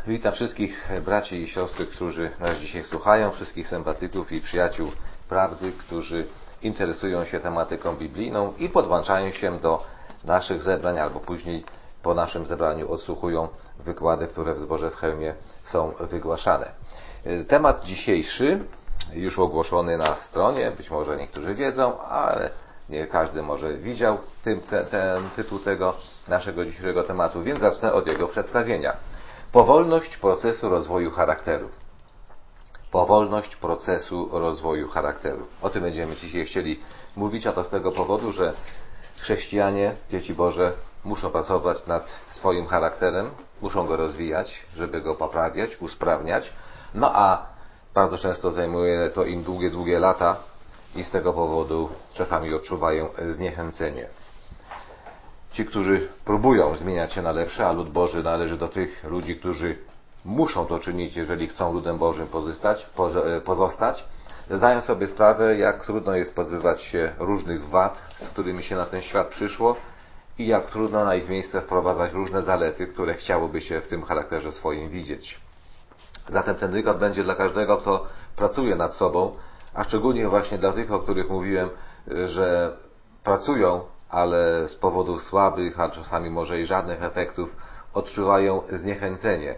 Witam wszystkich braci i siostry, którzy nas dzisiaj słuchają, wszystkich sympatyków i przyjaciół prawdy, którzy interesują się tematyką biblijną i podłączają się do naszych zebrań, albo później po naszym zebraniu odsłuchują wykłady, które w Zborze w Chełmie są wygłaszane. Temat dzisiejszy, już ogłoszony na stronie, być może niektórzy wiedzą, ale nie każdy może widział ten tytuł tego naszego dzisiejszego tematu, więc zacznę od jego przedstawienia. Powolność procesu rozwoju charakteru. Powolność procesu rozwoju charakteru. O tym będziemy dzisiaj chcieli mówić, a to z tego powodu, że chrześcijanie, dzieci Boże, muszą pracować nad swoim charakterem, muszą go rozwijać, żeby go poprawiać, usprawniać, no a bardzo często zajmuje to im długie lata i z tego powodu czasami odczuwają zniechęcenie. Ci, którzy próbują zmieniać się na lepsze, a lud Boży należy do tych ludzi, którzy muszą to czynić, jeżeli chcą ludem Bożym pozostać, zdają sobie sprawę, jak trudno jest pozbywać się różnych wad, z którymi się na ten świat przyszło i jak trudno na ich miejsce wprowadzać różne zalety, które chciałoby się w tym charakterze swoim widzieć. Zatem ten wykład będzie dla każdego, kto pracuje nad sobą, a szczególnie właśnie dla tych, o których mówiłem, że pracują, ale z powodu słabych, a czasami może i żadnych efektów odczuwają zniechęcenie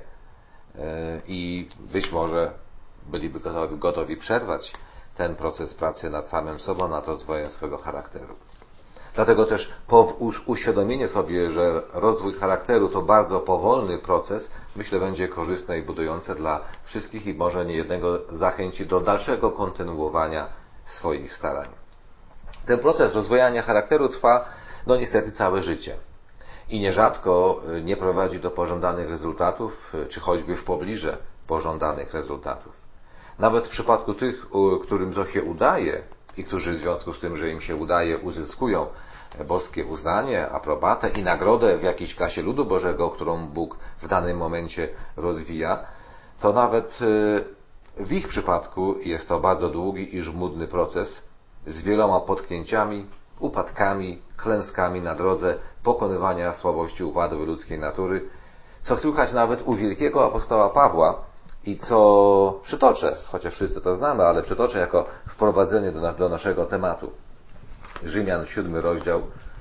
i być może byliby gotowi przerwać ten proces pracy nad samym sobą, nad rozwojem swego charakteru. Dlatego też uświadomienie sobie, że rozwój charakteru to bardzo powolny proces, myślę, będzie korzystne i budujące dla wszystkich i może niejednego zachęci do dalszego kontynuowania swoich starań. Ten proces rozwijania charakteru trwa, niestety całe życie. I nierzadko nie prowadzi do pożądanych rezultatów, czy choćby w pobliżu pożądanych rezultatów. Nawet w przypadku tych, którym to się udaje i którzy w związku z tym, że im się udaje, uzyskują boskie uznanie, aprobatę i nagrodę w jakiejś klasie ludu Bożego, którą Bóg w danym momencie rozwija, to nawet w ich przypadku jest to bardzo długi i żmudny proces z wieloma potknięciami, upadkami, klęskami na drodze pokonywania słabości upadłej ludzkiej natury, co słychać nawet u wielkiego apostoła Pawła i co przytoczę, chociaż wszyscy to znamy, ale przytoczę jako wprowadzenie do naszego tematu. Rzymian 7 rozdział.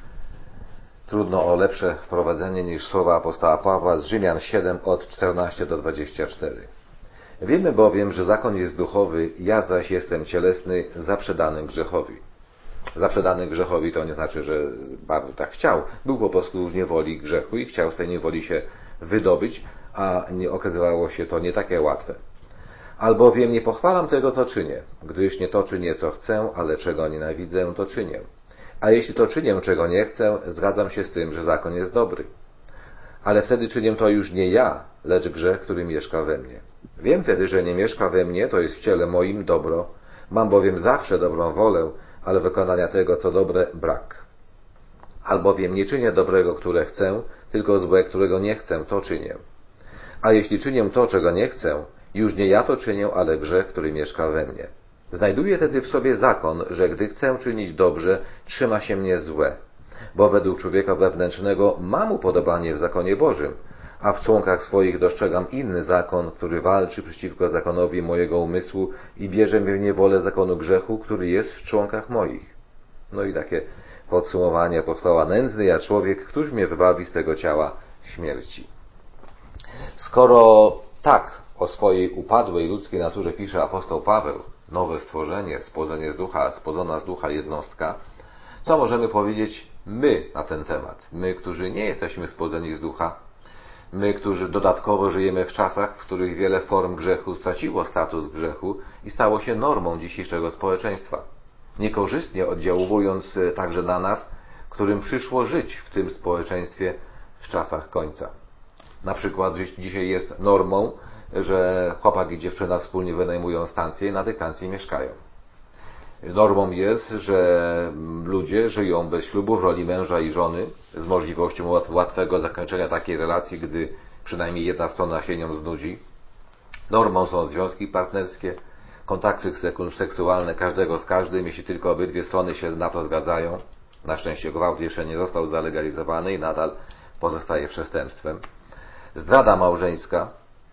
Trudno o lepsze wprowadzenie niż słowa apostoła Pawła z Rzymian 7 od 14 do 24. Wiemy bowiem, że zakon jest duchowy, ja zaś jestem cielesny, zaprzedany grzechowi. Zaprzedany grzechowi to nie znaczy, że bardzo tak chciał. Był po prostu w niewoli grzechu i chciał z tej niewoli się wydobyć, a nie okazywało się to nie takie łatwe. Albowiem nie pochwalam tego, co czynię, gdyż nie to czynię, co chcę, ale czego nienawidzę, to czynię. A jeśli to czynię, czego nie chcę, zgadzam się z tym, że zakon jest dobry. Ale wtedy czynię to już nie ja, lecz grzech, który mieszka we mnie. Wiem wtedy, że nie mieszka we mnie, to jest w ciele moim dobro. Mam bowiem zawsze dobrą wolę, ale wykonania tego, co dobre, brak. Albowiem nie czynię dobrego, które chcę, tylko złe, którego nie chcę, to czynię. A jeśli czynię to, czego nie chcę, już nie ja to czynię, ale grzech, który mieszka we mnie. Znajduję tedy w sobie zakon, że gdy chcę czynić dobrze, trzyma się mnie złe. Bo według człowieka wewnętrznego mam upodobanie w zakonie Bożym, a w członkach swoich dostrzegam inny zakon, który walczy przeciwko zakonowi mojego umysłu i bierze mnie w niewolę zakonu grzechu, który jest w członkach moich. No i takie podsumowanie apostoła: nędzny ja człowiek, któż mnie wybawi z tego ciała śmierci. Skoro tak o swojej upadłej ludzkiej naturze pisze apostoł Paweł, nowe stworzenie, spłodzenie z ducha, spłodzona z ducha jednostka, co możemy powiedzieć my na ten temat? My, którzy nie jesteśmy spłodzeni z ducha, my, którzy dodatkowo żyjemy w czasach, w których wiele form grzechu straciło status grzechu i stało się normą dzisiejszego społeczeństwa, niekorzystnie oddziałując także na nas, którym przyszło żyć w tym społeczeństwie w czasach końca. Na przykład dzisiaj jest normą, że chłopak i dziewczyna wspólnie wynajmują stację i na tej stacji mieszkają. Normą jest, że ludzie żyją bez ślubu w roli męża i żony z możliwością łatwego zakończenia takiej relacji, gdy przynajmniej jedna strona się nią znudzi. Normą są związki partnerskie, kontakty seksualne każdego z każdym, jeśli tylko obydwie strony się na to zgadzają. Na szczęście gwałt jeszcze nie został zalegalizowany i nadal pozostaje przestępstwem. Zdrada małżeńska,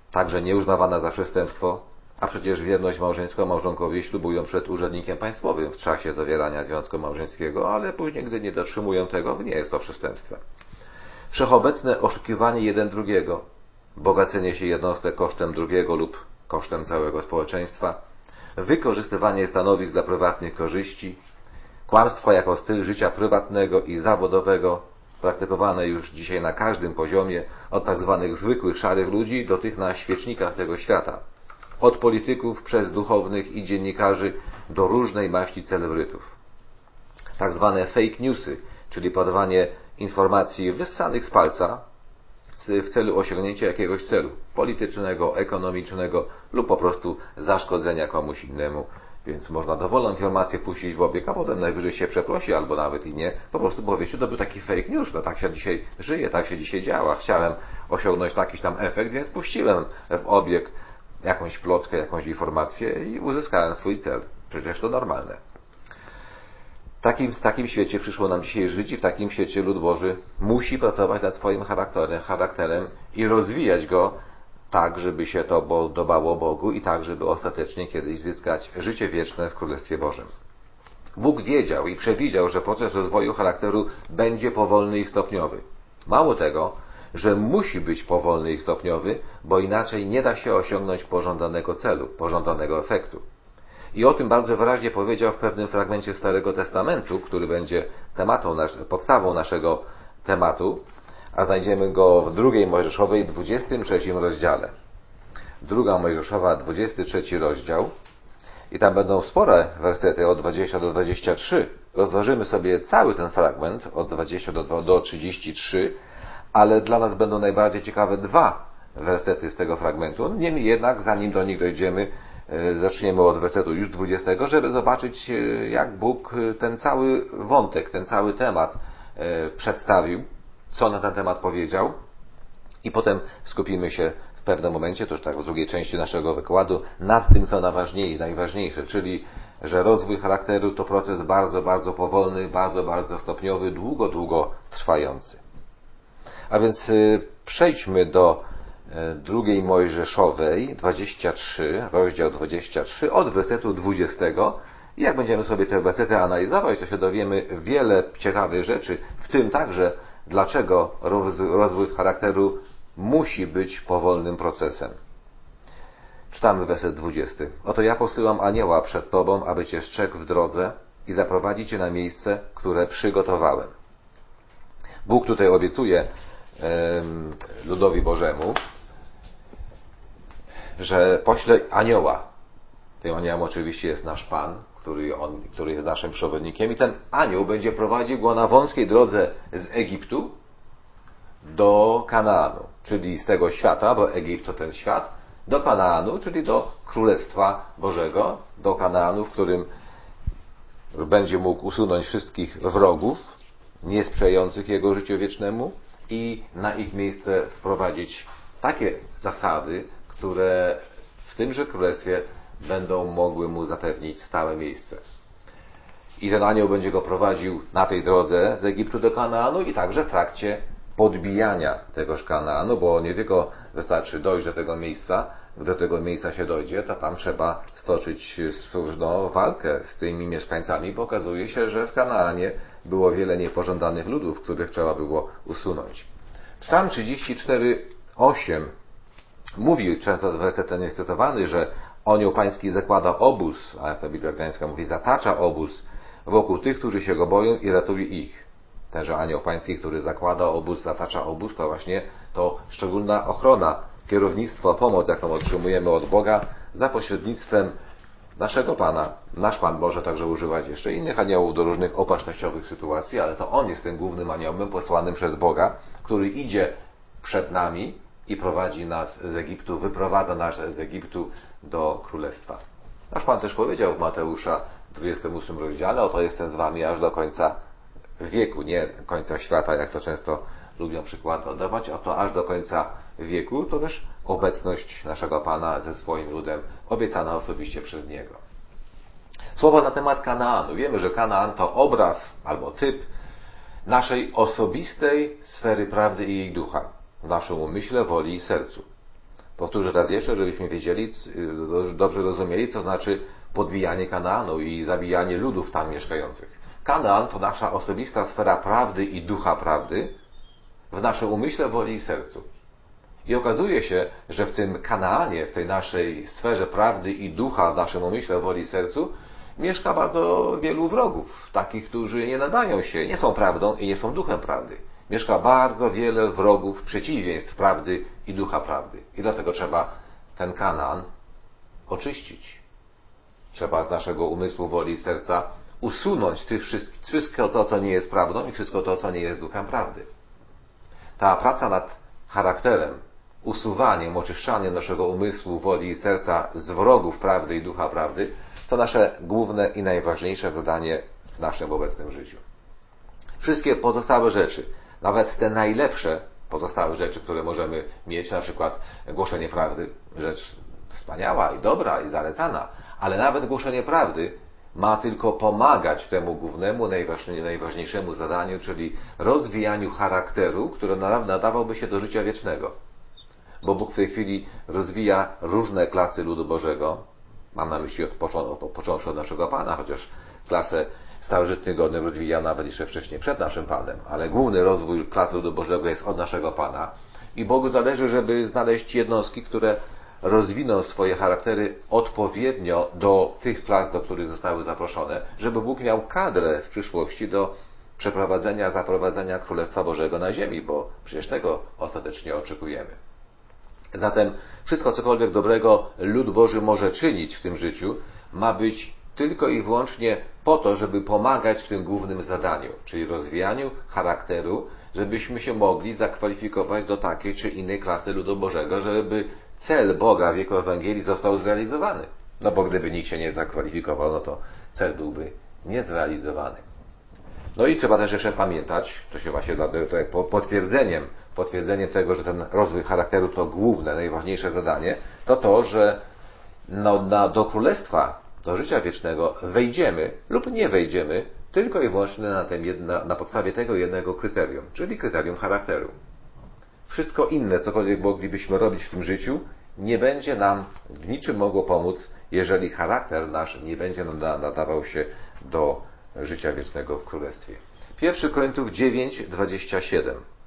także nieuznawana za przestępstwo, a przecież wierność małżeńską małżonkowie ślubują przed urzędnikiem państwowym w czasie zawierania związku małżeńskiego, ale później, gdy nie dotrzymują tego, nie jest to przestępstwem. Wszechobecne oszukiwanie jeden drugiego, bogacenie się jednostek kosztem drugiego lub kosztem całego społeczeństwa, wykorzystywanie stanowisk dla prywatnych korzyści, kłamstwo jako styl życia prywatnego i zawodowego, praktykowane już dzisiaj na każdym poziomie, od tak zwanych zwykłych szarych ludzi do tych na świecznikach tego świata, od polityków przez duchownych i dziennikarzy do różnej maści celebrytów. Tak zwane fake newsy, czyli podawanie informacji wyssanych z palca w celu osiągnięcia jakiegoś celu politycznego, ekonomicznego lub po prostu zaszkodzenia komuś innemu. Więc można dowolną informację puścić w obieg, a potem najwyżej się przeprosi, albo nawet i nie. Po prostu powie się, to był taki fake news, no tak się dzisiaj żyje, tak się dzisiaj działa. Chciałem osiągnąć jakiś tam efekt, więc puściłem w obieg jakąś plotkę, jakąś informację i uzyskałem swój cel. Przecież to normalne. W takim świecie przyszło nam dzisiaj żyć i w takim świecie lud Boży musi pracować nad swoim charakterem i rozwijać go tak, żeby się to podobało Bogu i tak, żeby ostatecznie kiedyś zyskać życie wieczne w Królestwie Bożym. Bóg wiedział i przewidział, że proces rozwoju charakteru będzie powolny i stopniowy. Mało tego, że musi być powolny i stopniowy, bo inaczej nie da się osiągnąć pożądanego celu, pożądanego efektu. I o tym bardzo wyraźnie powiedział w pewnym fragmencie Starego Testamentu, który będzie podstawą naszego tematu, a znajdziemy go w 2 Mojżeszowej, 23 rozdziale. 2 Mojżeszowa, 23 rozdział. I tam będą spore wersety od 20 do 23. Rozważymy sobie cały ten fragment od 20 do 33, ale dla nas będą najbardziej ciekawe 2 wersety z tego fragmentu. Niemniej jednak, zanim do nich dojdziemy, zaczniemy od wersetu już 20, żeby zobaczyć, jak Bóg ten cały wątek, ten cały temat przedstawił, co na ten temat powiedział i potem skupimy się w pewnym momencie, to już tak w drugiej części naszego wykładu, nad tym, co najważniejsze, czyli, że rozwój charakteru to proces bardzo, bardzo powolny, bardzo, bardzo stopniowy, długo, długo trwający. A więc przejdźmy do 2 Mojżeszowej, 23, rozdział 23, od wersetu 20. I jak będziemy sobie te wersety analizować, to się dowiemy wiele ciekawych rzeczy, w tym także, dlaczego rozwój charakteru musi być powolnym procesem. Czytamy werset 20. Oto ja posyłam anioła przed Tobą, aby Cię strzegł w drodze i zaprowadzi Cię na miejsce, które przygotowałem. Bóg tutaj obiecuje ludowi Bożemu, że pośle anioła. Tym aniołem oczywiście jest nasz Pan, który jest naszym przewodnikiem i ten anioł będzie prowadził go na wąskiej drodze z Egiptu do Kanaanu, czyli z tego świata, bo Egipt to ten świat, do Kanaanu, czyli do Królestwa Bożego, do Kanaanu, w którym będzie mógł usunąć wszystkich wrogów, niesprzyjających jego życiu wiecznemu i na ich miejsce wprowadzić takie zasady, które w tymże królestwie będą mogły mu zapewnić stałe miejsce. I ten anioł będzie go prowadził na tej drodze z Egiptu do Kanaanu i także w trakcie podbijania tegoż Kanaanu, bo nie tylko wystarczy dojść do tego miejsca, gdy do tego miejsca się dojdzie, to tam trzeba stoczyć walkę z tymi mieszkańcami, bo okazuje się, że w Kanaanie było wiele niepożądanych ludów, których trzeba było usunąć. Psalm 34:8 mówi, często werset ten jest cytowany, że anioł pański zakłada obóz, a jak ta Biblia Gdańska mówi, zatacza obóz wokół tych, którzy się go boją i ratuje ich. Tenże anioł pański, który zakłada obóz, zatacza obóz, to właśnie to szczególna ochrona, kierownictwo, pomoc, jaką otrzymujemy od Boga za pośrednictwem naszego Pana. Nasz Pan może także używać jeszcze innych aniołów do różnych opatrznościowych sytuacji, ale to On jest tym głównym aniołem posłanym przez Boga, który idzie przed nami i prowadzi nas z Egiptu, wyprowadza nas z Egiptu do Królestwa. Nasz Pan też powiedział w Mateusza 28 rozdziale, oto jestem z wami aż do końca wieku, nie końca świata, jak to często lubią przykład oddawać, a to aż do końca wieku, to też obecność naszego Pana ze swoim ludem, obiecana osobiście przez Niego. Słowa na temat Kanaanu. Wiemy, że Kanaan to obraz albo typ naszej osobistej sfery prawdy i jej ducha, w naszym umyśle, woli i sercu. Powtórzę raz jeszcze, żebyśmy wiedzieli, dobrze rozumieli, co znaczy podbijanie Kanaanu i zabijanie ludów tam mieszkających. Kanaan to nasza osobista sfera prawdy i ducha prawdy w naszym umyśle, woli i sercu. I okazuje się, że w tym Kanaanie, w tej naszej sferze prawdy i ducha, w naszym umyśle, woli i sercu, mieszka bardzo wielu wrogów, takich, którzy nie nadają się, nie są prawdą i nie są duchem prawdy. Mieszka bardzo wiele wrogów, przeciwieństw prawdy i ducha prawdy. I dlatego trzeba ten Kanaan oczyścić. Trzeba z naszego umysłu, woli i serca usunąć wszystko to, co nie jest prawdą i wszystko to, co nie jest duchem prawdy. Ta praca nad charakterem, usuwaniem, oczyszczaniem naszego umysłu, woli i serca z wrogów prawdy i ducha prawdy, to nasze główne i najważniejsze zadanie w naszym obecnym życiu. Wszystkie pozostałe rzeczy, nawet te najlepsze pozostałe rzeczy, które możemy mieć, na przykład głoszenie prawdy, rzecz wspaniała i dobra i zalecana, ale nawet głoszenie prawdy ma tylko pomagać temu głównemu, najważniejszemu zadaniu, czyli rozwijaniu charakteru, który nadawałby się do życia wiecznego. Bo Bóg w tej chwili rozwija różne klasy ludu Bożego. Mam na myśli począwszy od naszego Pana, chociaż klasę starożytnych godnych rozwija nawet jeszcze wcześniej, przed naszym Panem. Ale główny rozwój klasy ludu Bożego jest od naszego Pana. I Bogu zależy, żeby znaleźć jednostki, które rozwiną swoje charaktery odpowiednio do tych klas, do których zostały zaproszone, żeby Bóg miał kadrę w przyszłości do zaprowadzenia Królestwa Bożego na ziemi, bo przecież tego ostatecznie oczekujemy. Zatem wszystko, cokolwiek dobrego lud Boży może czynić w tym życiu, ma być tylko i wyłącznie po to, żeby pomagać w tym głównym zadaniu, czyli rozwijaniu charakteru, żebyśmy się mogli zakwalifikować do takiej czy innej klasy ludu Bożego, żeby cel Boga w wieku Ewangelii został zrealizowany. No bo gdyby nikt się nie zakwalifikował, no to cel byłby niezrealizowany. No i trzeba też jeszcze pamiętać, to się właśnie potwierdzeniem tego, że ten rozwój charakteru to główne, najważniejsze zadanie, to, że do Królestwa, do życia wiecznego wejdziemy lub nie wejdziemy tylko i wyłącznie na podstawie tego jednego kryterium, czyli kryterium charakteru. Wszystko inne, cokolwiek moglibyśmy robić w tym życiu, nie będzie nam w niczym mogło pomóc, jeżeli charakter nasz nie będzie nadawał się do życia wiecznego w Królestwie. 1 Koryntiów 9:27.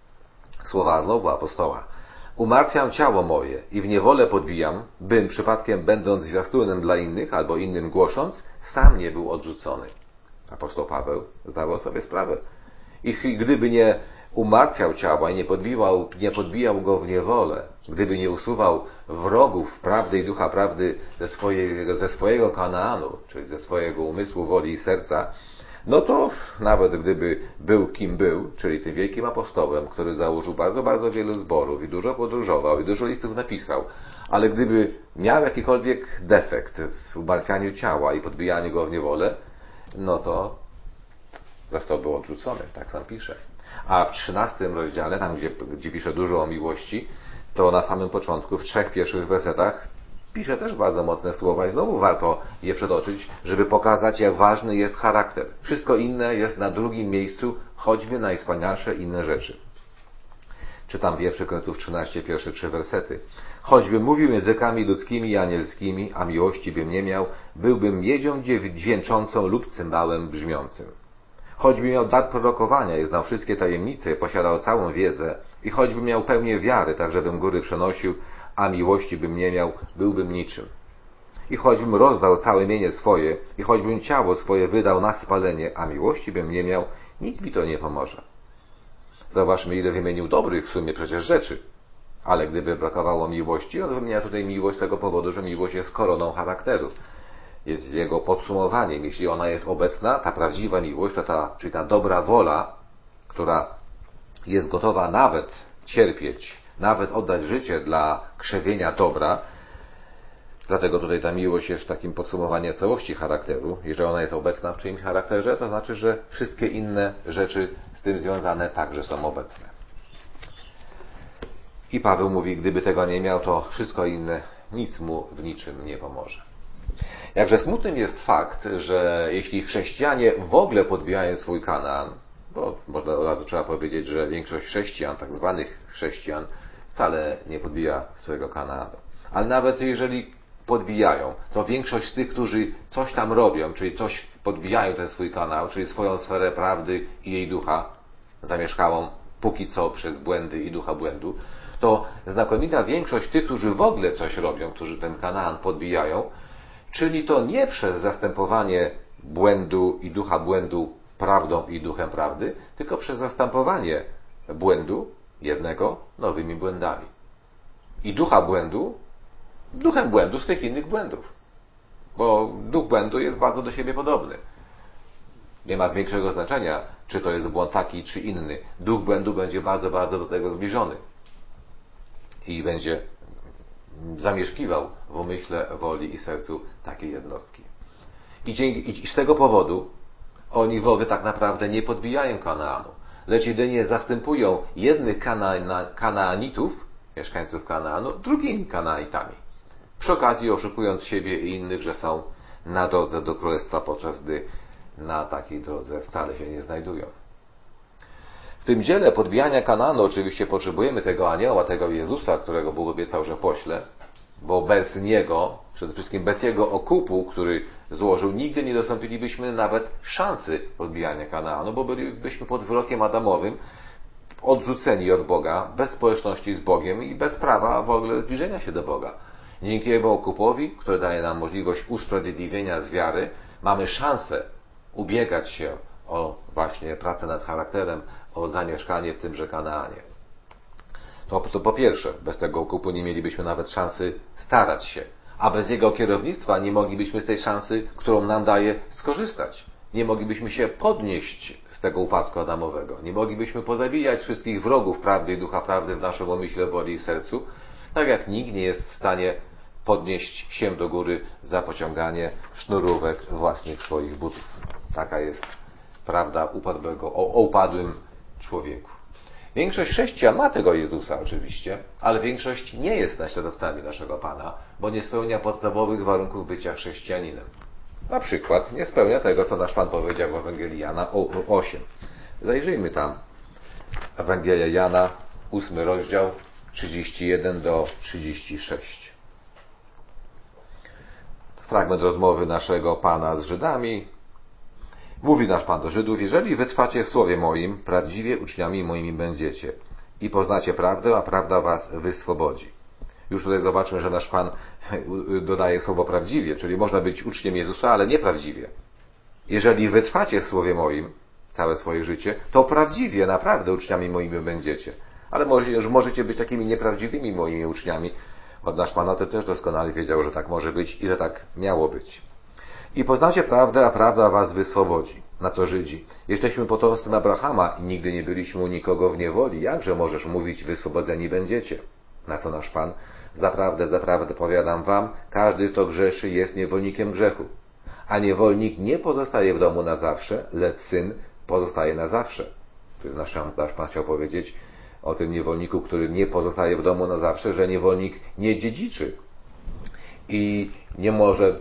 Słowa znowu apostoła. Umartwiam ciało moje i w niewolę podbijam, bym przypadkiem będąc zwiastunem dla innych albo innym głosząc, sam nie był odrzucony. Apostoł Paweł zdawał sobie sprawę. I gdyby nie umartwiał ciała i nie podbijał go w niewolę, gdyby nie usuwał wrogów prawdy i ducha prawdy ze swojego Kanaanu, czyli ze swojego umysłu, woli i serca, no to nawet gdyby był kim był, czyli tym wielkim apostołem, który założył bardzo, bardzo wielu zborów i dużo podróżował i dużo listów napisał, ale gdyby miał jakikolwiek defekt w umartwianiu ciała i podbijaniu go w niewolę, no to zostałby odrzucony, tak sam pisze. A w 13 rozdziale, tam gdzie pisze dużo o miłości, to na samym początku, w 3 pierwszych wersetach, pisze też bardzo mocne słowa i znowu warto je przytoczyć, żeby pokazać, jak ważny jest charakter. Wszystko inne jest na drugim miejscu, choćby najwspanialsze inne rzeczy. Czytam 1 Koryntiów 13, pierwsze 3 wersety. Choćbym mówił językami ludzkimi i anielskimi, a miłości bym nie miał, byłbym miedzią dźwięczącą lub cymbałem brzmiącym. Choćbym miał dar prorokowania i znał wszystkie tajemnice, posiadał całą wiedzę i choćbym miał pełnię wiary, tak żebym góry przenosił, a miłości bym nie miał, byłbym niczym. I choćbym rozdał całe mienie swoje, i choćbym ciało swoje wydał na spalenie, a miłości bym nie miał, nic mi to nie pomoże. Zobaczmy, ile wymienił dobrych w sumie przecież rzeczy. Ale gdyby brakowało miłości, on wymienia tutaj miłość z tego powodu, że miłość jest koroną charakteru. Jest jego podsumowaniem. Jeśli ona jest obecna, ta prawdziwa miłość, czyli ta dobra wola, która jest gotowa nawet cierpieć, nawet oddać życie dla krzewienia dobra. Dlatego tutaj ta miłość jest takim podsumowaniem całości charakteru. Jeżeli ona jest obecna w czyimś charakterze, to znaczy, że wszystkie inne rzeczy z tym związane także są obecne. I Paweł mówi, gdyby tego nie miał, to wszystko inne nic mu w niczym nie pomoże. Jakże smutnym jest fakt, że jeśli chrześcijanie w ogóle podbijają swój Kanaan, bo można od razu trzeba powiedzieć, że większość chrześcijan, tak zwanych chrześcijan, wcale nie podbija swojego Kanaanu. Ale nawet jeżeli podbijają, to większość z tych, którzy coś tam robią, czyli coś podbijają ten swój kanał, czyli swoją sferę prawdy i jej ducha, zamieszkałą póki co przez błędy i ducha błędu, to znakomita większość tych, którzy w ogóle coś robią, którzy ten Kanaan podbijają, czyli to nie przez zastępowanie błędu i ducha błędu prawdą i duchem prawdy, tylko przez zastępowanie błędu jednego nowymi błędami. I ducha błędu duchem błędu z tych innych błędów. Bo duch błędu jest bardzo do siebie podobny. Nie ma większego znaczenia, czy to jest błąd taki, czy inny. Duch błędu będzie bardzo, bardzo do tego zbliżony. I będzie zamieszkiwał w umyśle, woli i sercu takiej jednostki. I z tego powodu oni w ogóle tak naprawdę nie podbijają Kanaanu, lecz jedynie zastępują jednych Kanaanitów, mieszkańców Kanaanu, drugimi Kanaanitami. Przy okazji oszukując siebie i innych, że są na drodze do Królestwa, podczas gdy na takiej drodze wcale się nie znajdują. W tym dziele podbijania Kanaanu oczywiście potrzebujemy tego anioła, tego Jezusa, którego Bóg obiecał, że pośle, bo bez Niego, przede wszystkim bez Jego okupu, który złożył, nigdy nie dostąpilibyśmy nawet szansy podbijania Kanaanu, bo bylibyśmy pod wyrokiem Adamowym, odrzuceni od Boga, bez społeczności z Bogiem i bez prawa w ogóle zbliżenia się do Boga. Dzięki Jego okupowi, który daje nam możliwość usprawiedliwienia z wiary, mamy szansę ubiegać się o właśnie pracę nad charakterem, o zamieszkanie w tymże Kanaanie. To po pierwsze, bez tego okupu nie mielibyśmy nawet szansy starać się, a bez Jego kierownictwa nie moglibyśmy z tej szansy, którą nam daje, skorzystać. Nie moglibyśmy się podnieść z tego upadku adamowego. Nie moglibyśmy pozabijać wszystkich wrogów prawdy i ducha prawdy w naszym umyśle, woli i sercu, tak jak nikt nie jest w stanie podnieść się do góry za pociąganie sznurówek własnych swoich butów. Taka jest prawda o upadłym człowieku. Większość chrześcijan ma tego Jezusa oczywiście, ale większość nie jest naśladowcami naszego Pana, bo nie spełnia podstawowych warunków bycia chrześcijaninem. Na przykład nie spełnia tego, co nasz Pan powiedział w Ewangelii Jana 8. Zajrzyjmy tam. Ewangelia Jana, 8 rozdział, 31 do 36. Fragment rozmowy naszego Pana z Żydami. Mówi nasz Pan do Żydów: jeżeli wytrwacie w słowie moim, prawdziwie uczniami moimi będziecie i poznacie prawdę, a prawda was wyswobodzi. Już tutaj zobaczmy, że nasz Pan dodaje słowo prawdziwie, czyli można być uczniem Jezusa, ale nieprawdziwie. Jeżeli wytrwacie w słowie moim całe swoje życie, to prawdziwie, naprawdę uczniami moimi będziecie. Ale możecie być takimi nieprawdziwymi moimi uczniami. Od nasz Pan to też doskonale wiedział, że tak może być i że tak miało być. I poznacie prawdę, a prawda was wyswobodzi. Na co Żydzi? Jesteśmy potomstwem Abrahama i nigdy nie byliśmy u nikogo w niewoli. Jakże możesz mówić, wyswobodzeni będziecie? Na co nasz Pan? Zaprawdę powiadam wam, każdy, kto grzeszy, jest niewolnikiem grzechu. A niewolnik nie pozostaje w domu na zawsze, lecz syn pozostaje na zawsze. Nasz Pan chciał powiedzieć o tym niewolniku, który nie pozostaje w domu na zawsze, że niewolnik nie dziedziczy i nie może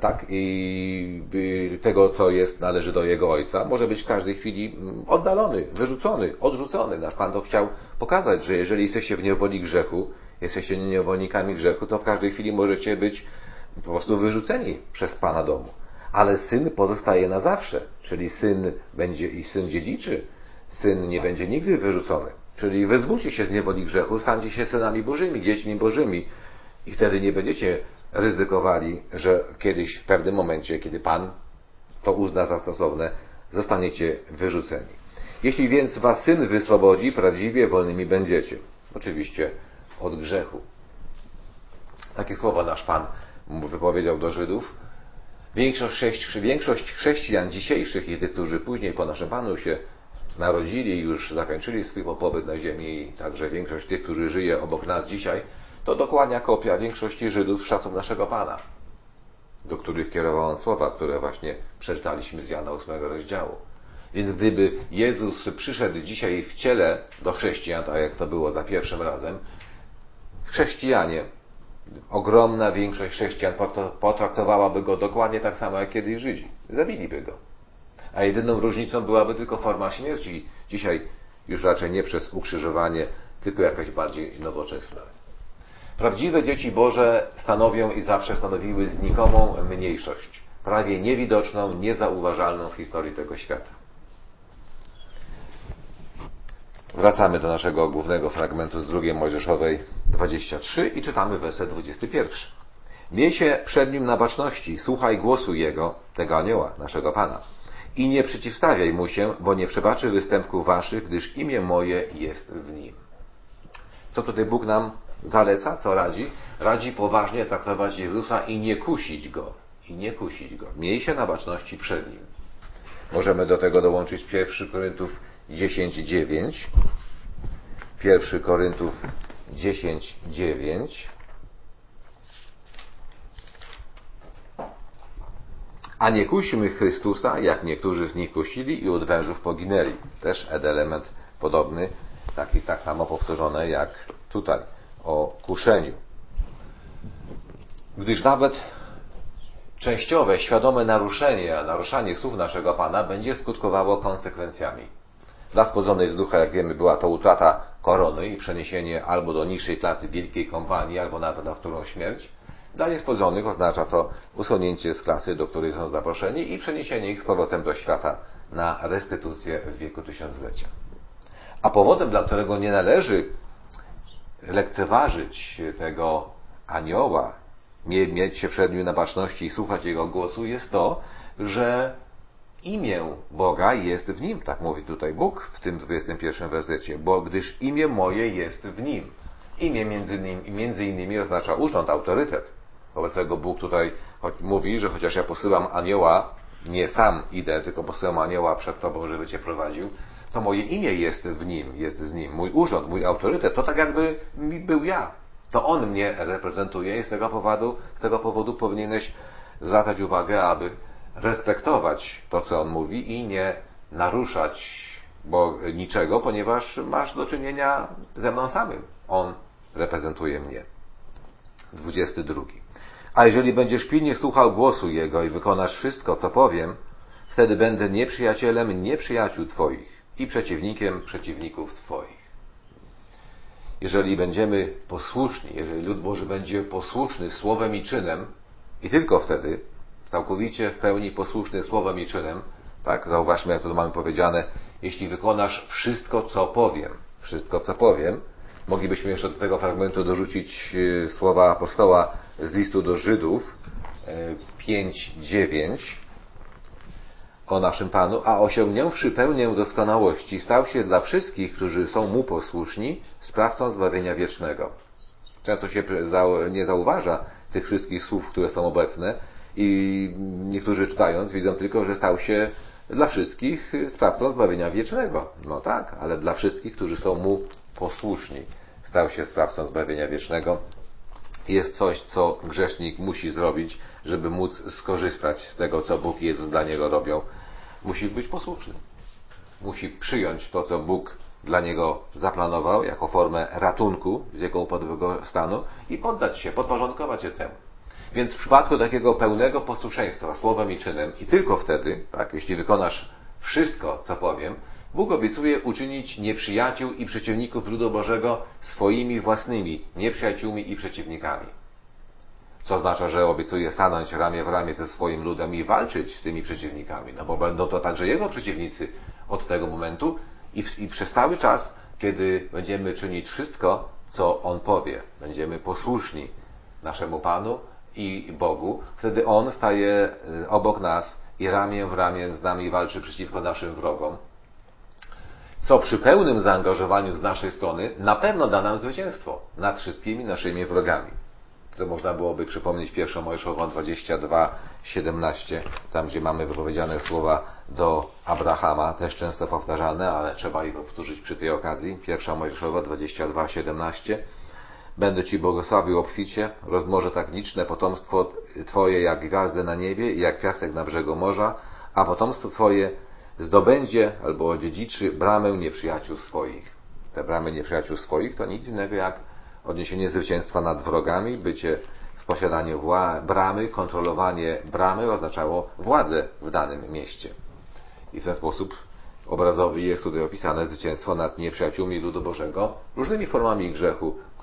tego, co należy do jego ojca, może być w każdej chwili oddalony, wyrzucony, odrzucony. Nasz Pan to chciał pokazać, że jeżeli jesteście w niewoli grzechu, jesteście niewolnikami grzechu, to w każdej chwili możecie być po prostu wyrzuceni przez Pana domu. Ale syn pozostaje na zawsze, czyli syn dziedziczy, syn nie będzie nigdy wyrzucony. Czyli wyzwólcie się z niewoli grzechu, stańcie się synami Bożymi, dziećmi Bożymi i wtedy nie będziecie ryzykowali, że kiedyś, w pewnym momencie, kiedy Pan to uzna za stosowne, zostaniecie wyrzuceni. Jeśli więc was Syn wyswobodzi, prawdziwie wolnymi będziecie. Oczywiście od grzechu. Takie słowa nasz Pan wypowiedział do Żydów. Większość chrześcijan dzisiejszych i tych, którzy później po naszym Panu się narodzili i już zakończyli swój pobyt na ziemi, i także większość tych, którzy żyje obok nas dzisiaj, to dokładnia kopia większości Żydów z czasów naszego Pana, do których kierował on słowa, które właśnie przeczytaliśmy z Jana 8 rozdziału. Więc gdyby Jezus przyszedł dzisiaj w ciele do chrześcijan, tak jak to było za pierwszym razem, chrześcijanie, ogromna większość chrześcijan potraktowałaby go dokładnie tak samo jak kiedyś Żydzi. Zabiliby go. A jedyną różnicą byłaby tylko forma śmierci. Dzisiaj już raczej nie przez ukrzyżowanie, tylko jakaś bardziej nowoczesna. Prawdziwe dzieci Boże stanowią i zawsze stanowiły znikomą mniejszość, prawie niewidoczną, niezauważalną w historii tego świata. Wracamy do naszego głównego fragmentu z 2 Mojżeszowej 23 i czytamy werset 21. Miej się przed nim na baczności, słuchaj głosu jego, tego anioła, naszego Pana. I nie przeciwstawiaj mu się, bo nie przebaczy występków waszych, gdyż imię moje jest w nim. Co tutaj Bóg nam zaleca? Co radzi? Radzi poważnie traktować Jezusa i nie kusić Go. Miej się na baczności przed Nim. Możemy do tego dołączyć 1 Koryntów 10:9. 1 Koryntów 10:9. A nie kuśmy Chrystusa, jak niektórzy z nich kusili i od wężów poginęli. Też element podobny, tak samo powtórzone jak tutaj, o kuszeniu. Gdyż nawet częściowe, świadome naruszanie słów naszego Pana będzie skutkowało konsekwencjami. Dla spodzonych z ducha, jak wiemy, była to utrata korony i przeniesienie albo do niższej klasy wielkiej kompanii, albo nawet na wtórną śmierć. Dla niespodzonych oznacza to usunięcie z klasy, do której są zaproszeni i przeniesienie ich z powrotem do świata na restytucję w wieku tysiąclecia. A powodem, dla którego nie należy lekceważyć tego anioła, mieć się przed nim na baczności i słuchać jego głosu, jest to, że imię Boga jest w nim. Tak mówi tutaj Bóg w tym 21 wersecie. Bo gdyż imię moje jest w nim. Imię między innymi oznacza urząd, autorytet. Wobec tego Bóg tutaj mówi, że chociaż ja posyłam anioła, nie sam idę, tylko posyłam anioła przed Tobą, żeby Cię prowadził, to moje imię jest w nim, jest z nim. Mój urząd, mój autorytet, to tak jakby był ja. To on mnie reprezentuje i z tego powodu powinieneś zwracać uwagę, aby respektować to, co on mówi i nie naruszać niczego, ponieważ masz do czynienia ze mną samym. On reprezentuje mnie. 22. A jeżeli będziesz pilnie słuchał głosu Jego i wykonasz wszystko, co powiem, wtedy będę nieprzyjacielem nieprzyjaciół Twoich i przeciwnikiem przeciwników Twoich. Jeżeli będziemy posłuszni, jeżeli lud Boży będzie posłuszny słowem i czynem, i tylko wtedy, całkowicie w pełni posłuszny słowem i czynem, tak, zauważmy, jak to mamy powiedziane, jeśli wykonasz wszystko, co powiem, moglibyśmy jeszcze do tego fragmentu dorzucić słowa apostoła z listu do Żydów 5:9 o naszym Panu, a osiągnąwszy pełnię doskonałości, stał się dla wszystkich, którzy są Mu posłuszni, sprawcą zbawienia wiecznego. Często się nie zauważa tych wszystkich słów, które są obecne i niektórzy czytając widzą tylko, że stał się dla wszystkich sprawcą zbawienia wiecznego. No tak, ale dla wszystkich, którzy są Mu posłuszni, stał się sprawcą zbawienia wiecznego. Jest coś, co grzesznik musi zrobić, żeby móc skorzystać z tego, co Bóg i Jezus dla niego robią. Musi być posłuszny. Musi przyjąć to, co Bóg dla niego zaplanował, jako formę ratunku z jego upadłego stanu i poddać się, podporządkować się temu. Więc w przypadku takiego pełnego posłuszeństwa słowem i czynem i tylko wtedy, tak, jeśli wykonasz wszystko, co powiem, Bóg obiecuje uczynić nieprzyjaciół i przeciwników ludu Bożego swoimi własnymi nieprzyjaciółmi i przeciwnikami. Co oznacza, że obiecuje stanąć ramię w ramię ze swoim ludem i walczyć z tymi przeciwnikami, no bo będą to także jego przeciwnicy od tego momentu i przez cały czas, kiedy będziemy czynić wszystko, co On powie, będziemy posłuszni naszemu Panu i Bogu, wtedy On staje obok nas i ramię w ramię z nami walczy przeciwko naszym wrogom, co przy pełnym zaangażowaniu z naszej strony na pewno da nam zwycięstwo nad wszystkimi naszymi wrogami. To można byłoby przypomnieć 1 Mojżeszowa 22:17, tam gdzie mamy wypowiedziane słowa do Abrahama, też często powtarzane, ale trzeba ich powtórzyć przy tej okazji. 1 Mojżeszowa 22:17. Będę Ci błogosławił obficie, rozmnożę tak liczne potomstwo Twoje jak gwiazdy na niebie i jak piasek na brzegu morza, a potomstwo Twoje zdobędzie albo odziedziczy bramę nieprzyjaciół swoich. Te bramy nieprzyjaciół swoich to nic innego jak odniesienie zwycięstwa nad wrogami, bycie w posiadaniu bramy, kontrolowanie bramy oznaczało władzę w danym mieście. I w ten sposób obrazowy jest tutaj opisane zwycięstwo nad nieprzyjaciółmi ludu Bożego, różnymi formami grzechu,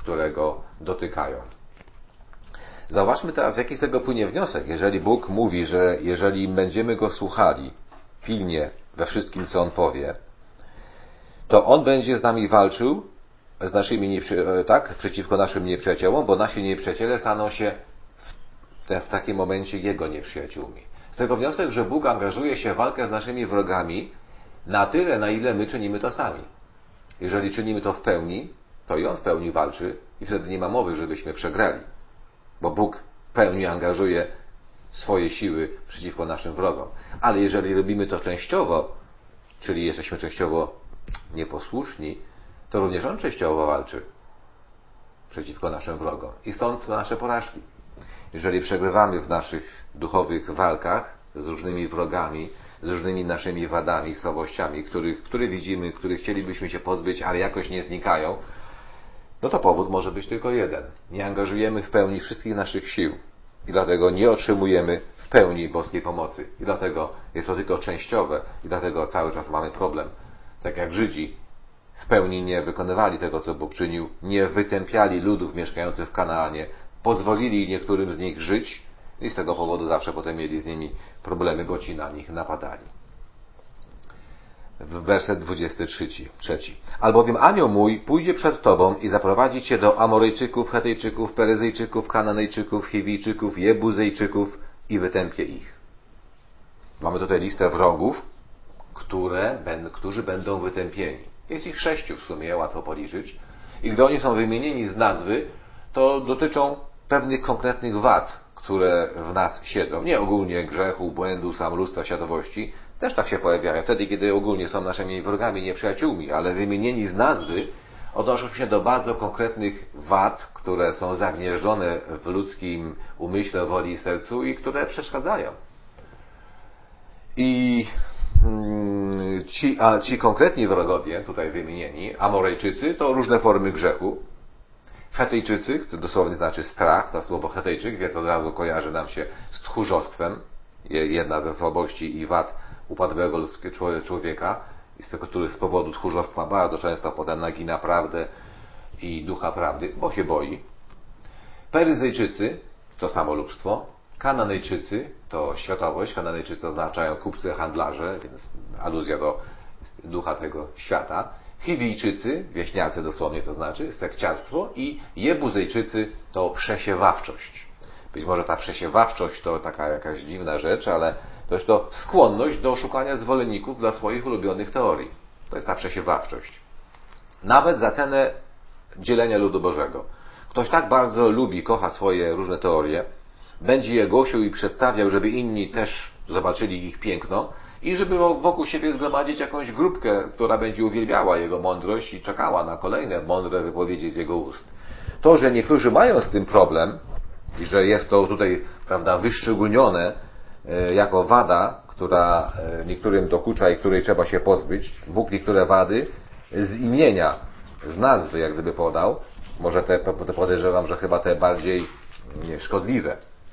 które go dotykają. Zauważmy teraz, jaki z tego płynie wniosek. Jeżeli Bóg mówi, że jeżeli będziemy Go słuchali pilnie we wszystkim, co On powie, to On będzie z nami walczył z naszymi przeciwko naszym nieprzyjaciołom, bo nasi nieprzyjaciele staną się w takim momencie Jego nieprzyjaciółmi. Z tego wniosek, że Bóg angażuje się w walkę z naszymi wrogami na tyle, na ile my czynimy to sami. Jeżeli czynimy to w pełni, to i On w pełni walczy i wtedy nie ma mowy, żebyśmy przegrali. Bo Bóg w pełni angażuje swoje siły przeciwko naszym wrogom. Ale jeżeli robimy to częściowo, czyli jesteśmy częściowo nieposłuszni, to również On częściowo walczy przeciwko naszym wrogom. I stąd nasze porażki. Jeżeli przegrywamy w naszych duchowych walkach z różnymi wrogami, z różnymi naszymi wadami, słabościami, które widzimy, których chcielibyśmy się pozbyć, ale jakoś nie znikają, no to powód może być tylko jeden. Nie angażujemy w pełni wszystkich naszych sił i dlatego nie otrzymujemy w pełni boskiej pomocy. I dlatego jest to tylko częściowe i dlatego cały czas mamy problem. Tak jak Żydzi w pełni nie wykonywali tego, co Bóg czynił, nie wytępiali ludów mieszkających w Kanaanie, pozwolili niektórym z nich żyć i z tego powodu zawsze potem mieli z nimi problemy, bo ci na nich napadali. Werset 23. Albowiem anioł mój pójdzie przed tobą i zaprowadzi cię do Amorejczyków, Hetejczyków, Peryzyjczyków, Kananejczyków, Chiwijczyków, Jebuzejczyków i wytępie ich. Mamy tutaj listę wrogów, którzy będą wytępieni. Jest ich 6 w sumie, łatwo policzyć. I gdy oni są wymienieni z nazwy, to dotyczą pewnych konkretnych wad, które w nas siedzą. Nie ogólnie grzechu, błędu, samolubstwa, światowości. Też tak się pojawiają. Wtedy, kiedy ogólnie są naszymi wrogami, nieprzyjaciółmi, ale wymienieni z nazwy odnoszą się do bardzo konkretnych wad, które są zagnieżdżone w ludzkim umyśle, woli i sercu i które przeszkadzają. I ci konkretni wrogowie, tutaj wymienieni, Amorejczycy, to różne formy grzechu. Hetejczycy, co dosłownie znaczy strach, to słowo Hetejczyk, więc od razu kojarzy nam się z tchórzostwem. Jedna ze słabości i wad upadłego człowieka, który z powodu tchórzostwa bardzo często potem nagina prawdę i ducha prawdy, bo się boi. Peryzyjczycy to samolubstwo. Kananejczycy to światowość. Kananejczycy oznaczają kupcy, handlarze, więc aluzja do ducha tego świata. Chiwijczycy, wieśniacy dosłownie to znaczy, sekciarstwo i Jebuzejczycy to przesiewawczość. Być może ta przesiewawczość to taka jakaś dziwna rzecz, ale to jest to skłonność do szukania zwolenników dla swoich ulubionych teorii. To jest ta przesiewawczość. Nawet za cenę dzielenia ludu Bożego. Ktoś tak bardzo lubi, kocha swoje różne teorie, będzie je głosił i przedstawiał, żeby inni też zobaczyli ich piękno i żeby wokół siebie zgromadzić jakąś grupkę, która będzie uwielbiała jego mądrość i czekała na kolejne mądre wypowiedzi z jego ust. To, że niektórzy mają z tym problem i że jest to tutaj, prawda, wyszczególnione jako wada, która niektórym dokucza i której trzeba się pozbyć, Bóg niektóre wady z imienia, z nazwy jak gdyby podał, może te podejrzewam, że chyba te bardziej szkodliwe.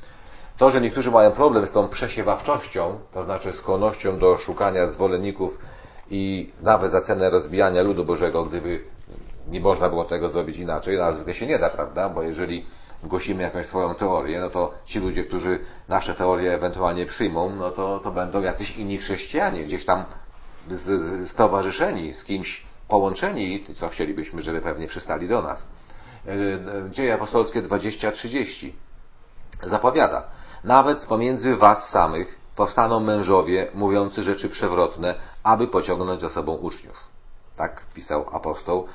To, że niektórzy mają problem z tą przesiewawczością, to znaczy skłonnością do szukania zwolenników i nawet za cenę rozbijania ludu Bożego, gdyby nie można było tego zrobić inaczej, a zwykle się nie da, prawda? Bo jeżeli głosimy jakąś swoją teorię, no to ci ludzie, którzy nasze teorie ewentualnie przyjmą, no to będą jacyś inni chrześcijanie, gdzieś tam stowarzyszeni, z kimś połączeni, co chcielibyśmy, żeby pewnie przystali do nas. Dzieje apostolskie 20:30 zapowiada: nawet z pomiędzy was samych powstaną mężowie mówiący rzeczy przewrotne, aby pociągnąć za sobą uczniów. Tak pisał apostoł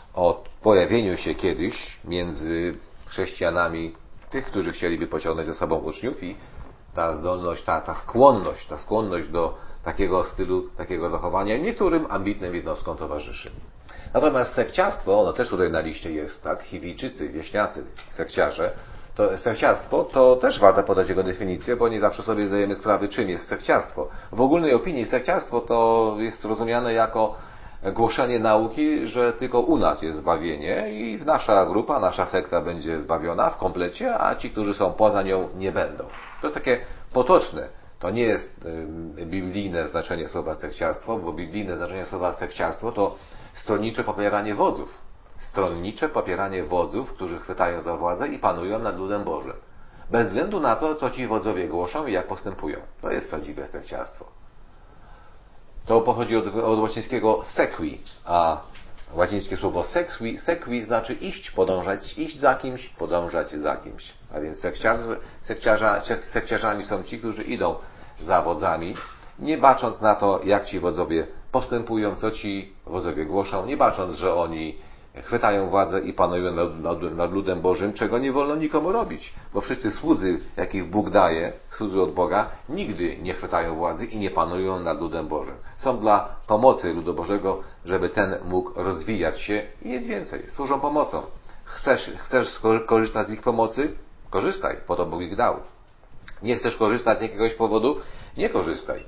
o pojawieniu się kiedyś między chrześcijanami tych, którzy chcieliby pociągnąć za sobą uczniów i ta zdolność, ta skłonność do takiego stylu, takiego zachowania niektórym ambitnym jednostkom towarzyszy. Natomiast sekciarstwo, ono też tutaj na liście jest, tak? Chiwijczycy, wieśniacy, sekciarze. To sekciarstwo to też warto podać jego definicję, bo nie zawsze sobie zdajemy sprawy, czym jest sekciarstwo. W ogólnej opinii sekciarstwo to jest rozumiane jako głoszenie nauki, że tylko u nas jest zbawienie i nasza grupa, nasza sekta będzie zbawiona w komplecie, a ci, którzy są poza nią, nie będą. To jest takie potoczne. To nie jest biblijne znaczenie słowa sekciarstwo, bo biblijne znaczenie słowa sekciarstwo to stronnicze popieranie wodzów. stronnicze popieranie wodzów, którzy chwytają za władzę i panują nad ludem Bożym. Bez względu na to, co ci wodzowie głoszą i jak postępują. To jest prawdziwe sekciarstwo. To pochodzi od łacińskiego sequi, a łacińskie słowo sequi znaczy iść, podążać, iść za kimś, podążać za kimś. A więc sekciarzami są ci, którzy idą za wodzami, nie bacząc na to, jak ci wodzowie postępują, co ci wodzowie głoszą, nie bacząc, że oni chwytają władzę i panują nad ludem Bożym, czego nie wolno nikomu robić. Bo wszyscy słudzy, jakich Bóg daje, słudzy od Boga, nigdy nie chwytają władzy i nie panują nad ludem Bożym. Są dla pomocy ludu Bożego, żeby ten mógł rozwijać się i nic więcej. Służą pomocą. Chcesz korzystać z ich pomocy? Korzystaj, po to Bóg ich dał. Nie chcesz korzystać z jakiegoś powodu? Nie korzystaj.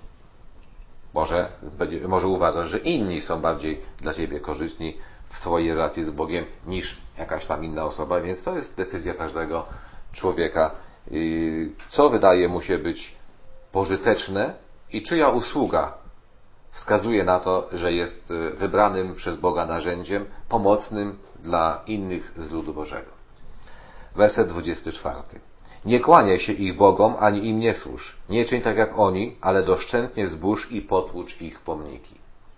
Może uważasz, że inni są bardziej dla ciebie korzystni w twojej relacji z Bogiem niż jakaś tam inna osoba, więc to jest decyzja każdego człowieka, co wydaje mu się być pożyteczne i czyja usługa wskazuje na to, że jest wybranym przez Boga narzędziem pomocnym dla innych z ludu Bożego. Werset 24. Nie kłaniaj się ich bogom, ani im nie służ. Nie czyń tak jak oni, ale doszczętnie zburz i potłucz ich pomniki.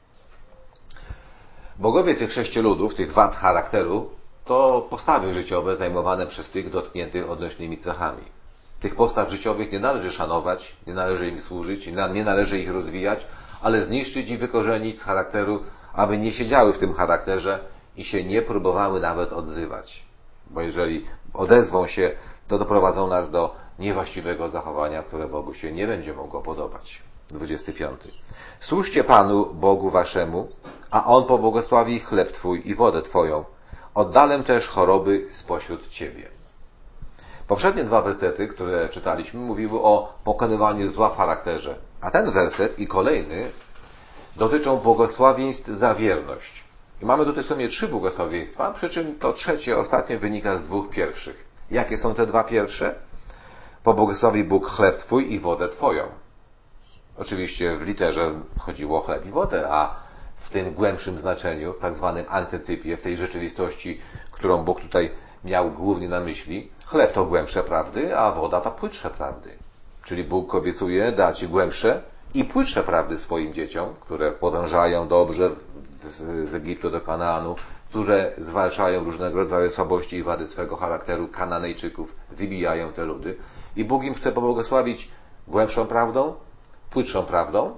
Bogowie tych 6 ludów, tych wad charakteru, to postawy życiowe zajmowane przez tych dotkniętych odnośnymi cechami. Tych postaw życiowych nie należy szanować, nie należy im służyć, nie należy ich rozwijać, ale zniszczyć i wykorzenić z charakteru, aby nie siedziały w tym charakterze i się nie próbowały nawet odzywać. Bo jeżeli odezwą się, to doprowadzą nas do niewłaściwego zachowania, które Bogu się nie będzie mogło podobać. 25. Służcie Panu, Bogu waszemu, a On pobłogosławi chleb twój i wodę twoją. Oddalę też choroby spośród ciebie. Poprzednie 2 wersety, które czytaliśmy, mówiły o pokonywaniu zła w charakterze. A ten werset i kolejny dotyczą błogosławieństw za wierność. I mamy tutaj w sumie 3 błogosławieństwa, przy czym to trzecie, ostatnie wynika z 2 pierwszych. Jakie są te 2 pierwsze? Pobłogosławi Bóg chleb twój i wodę twoją. Oczywiście w literze chodziło o chleb i wodę, a w tym głębszym znaczeniu, w tak zwanym antytypie, w tej rzeczywistości, którą Bóg tutaj miał głównie na myśli, chleb to głębsze prawdy, a woda to płytsze prawdy. Czyli Bóg obiecuje dać głębsze i płytsze prawdy swoim dzieciom, które podążają dobrze z Egiptu do Kanaanu, które zwalczają różnego rodzaju słabości i wady swego charakteru Kananejczyków, wybijają te ludy. I Bóg im chce pobłogosławić głębszą prawdą, płytszą prawdą,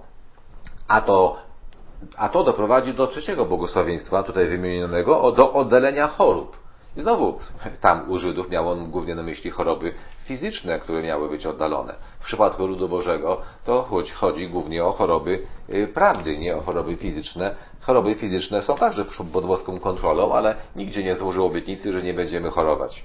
a to doprowadzi do trzeciego błogosławieństwa, tutaj wymienionego, do oddalenia chorób. I znowu, tam u Żydów miał on głównie na myśli choroby fizyczne, które miały być oddalone. W przypadku ludu Bożego to chodzi głównie o choroby prawdy, nie o choroby fizyczne. Choroby fizyczne są także pod boską kontrolą, ale nigdzie nie złożył obietnicy, że nie będziemy chorować.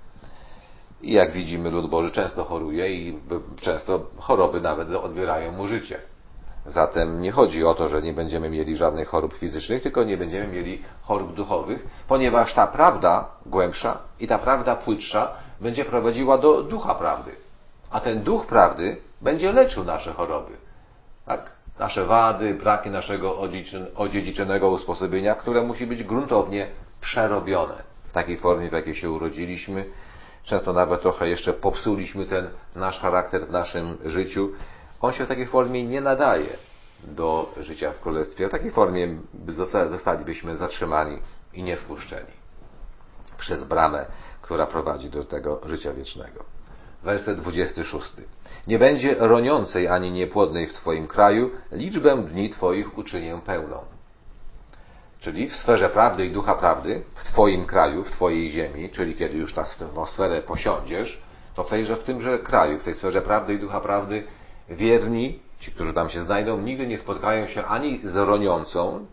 I jak widzimy, lud Boży często choruje i często choroby nawet odbierają mu życie. Zatem nie chodzi o to, że nie będziemy mieli żadnych chorób fizycznych, tylko nie będziemy mieli chorób duchowych, ponieważ ta prawda głębsza i ta prawda płytsza będzie prowadziła do ducha prawdy. A ten duch prawdy będzie leczył nasze choroby. Tak? Nasze wady, braki naszego odziedziczonego usposobienia, które musi być gruntownie przerobione. W takiej formie, w jakiej się urodziliśmy. Często nawet trochę jeszcze popsuliśmy ten nasz charakter w naszym życiu. On się w takiej formie nie nadaje do życia w Królestwie. W takiej formie zostalibyśmy zatrzymani i nie wpuszczeni przez bramę, która prowadzi do tego życia wiecznego. Werset 26. Nie będzie roniącej ani niepłodnej w Twoim kraju, liczbę dni Twoich uczynię pełną. Czyli w sferze prawdy i ducha prawdy, w Twoim kraju, w Twojej ziemi, czyli kiedy już tę sferę posiądziesz, to w tymże kraju, w tej sferze prawdy i ducha prawdy, wierni, ci, którzy tam się znajdą, nigdy nie spotkają się ani z roniącą,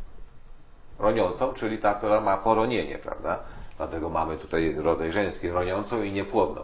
czyli ta, która ma poronienie, prawda? Dlatego mamy tutaj rodzaj żeński, roniącą i niepłodną.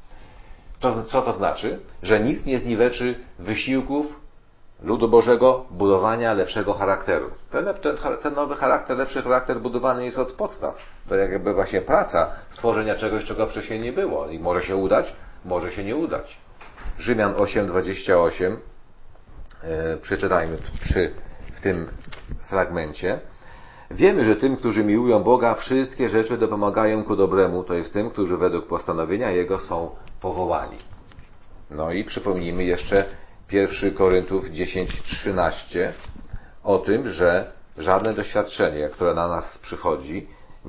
Co to znaczy? Że nic nie zniweczy wysiłków ludu Bożego budowania lepszego charakteru. Ten nowy charakter, lepszy charakter budowany jest od podstaw. To jakby właśnie praca stworzenia czegoś, czego wcześniej nie było. I może się udać, może się nie udać. Rzymian 8:28 przeczytajmy w tym fragmencie. Wiemy, że tym, którzy miłują Boga, wszystkie rzeczy dopomagają ku dobremu, to jest tym, którzy według postanowienia Jego są powołani. No i przypomnijmy jeszcze 1 Koryntów 10:13 o tym, że żadne doświadczenie, które na nas przychodzi,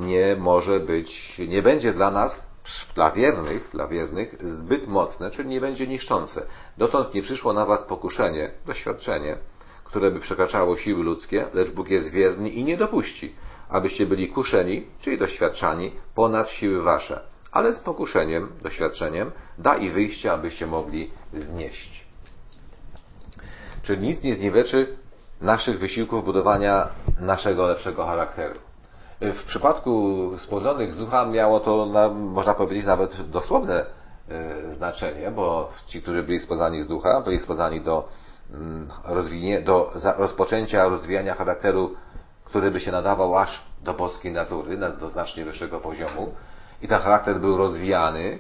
nie będzie dla nas, dla wiernych, zbyt mocne, czyli nie będzie niszczące. Dotąd nie przyszło na was pokuszenie, doświadczenie, które by przekraczało siły ludzkie, lecz Bóg jest wierny i nie dopuści, abyście byli kuszeni, czyli doświadczani, ponad siły wasze, ale z pokuszeniem, doświadczeniem da i wyjście, abyście mogli znieść. Czyli nic nie zniweczy naszych wysiłków budowania naszego lepszego charakteru. W przypadku spłodzonych z ducha miało to, można powiedzieć, nawet dosłowne znaczenie, bo ci, którzy byli spłodzani z ducha, byli spłodzani do rozpoczęcia rozwijania charakteru, który by się nadawał aż do boskiej natury, do znacznie wyższego poziomu. I ten charakter był rozwijany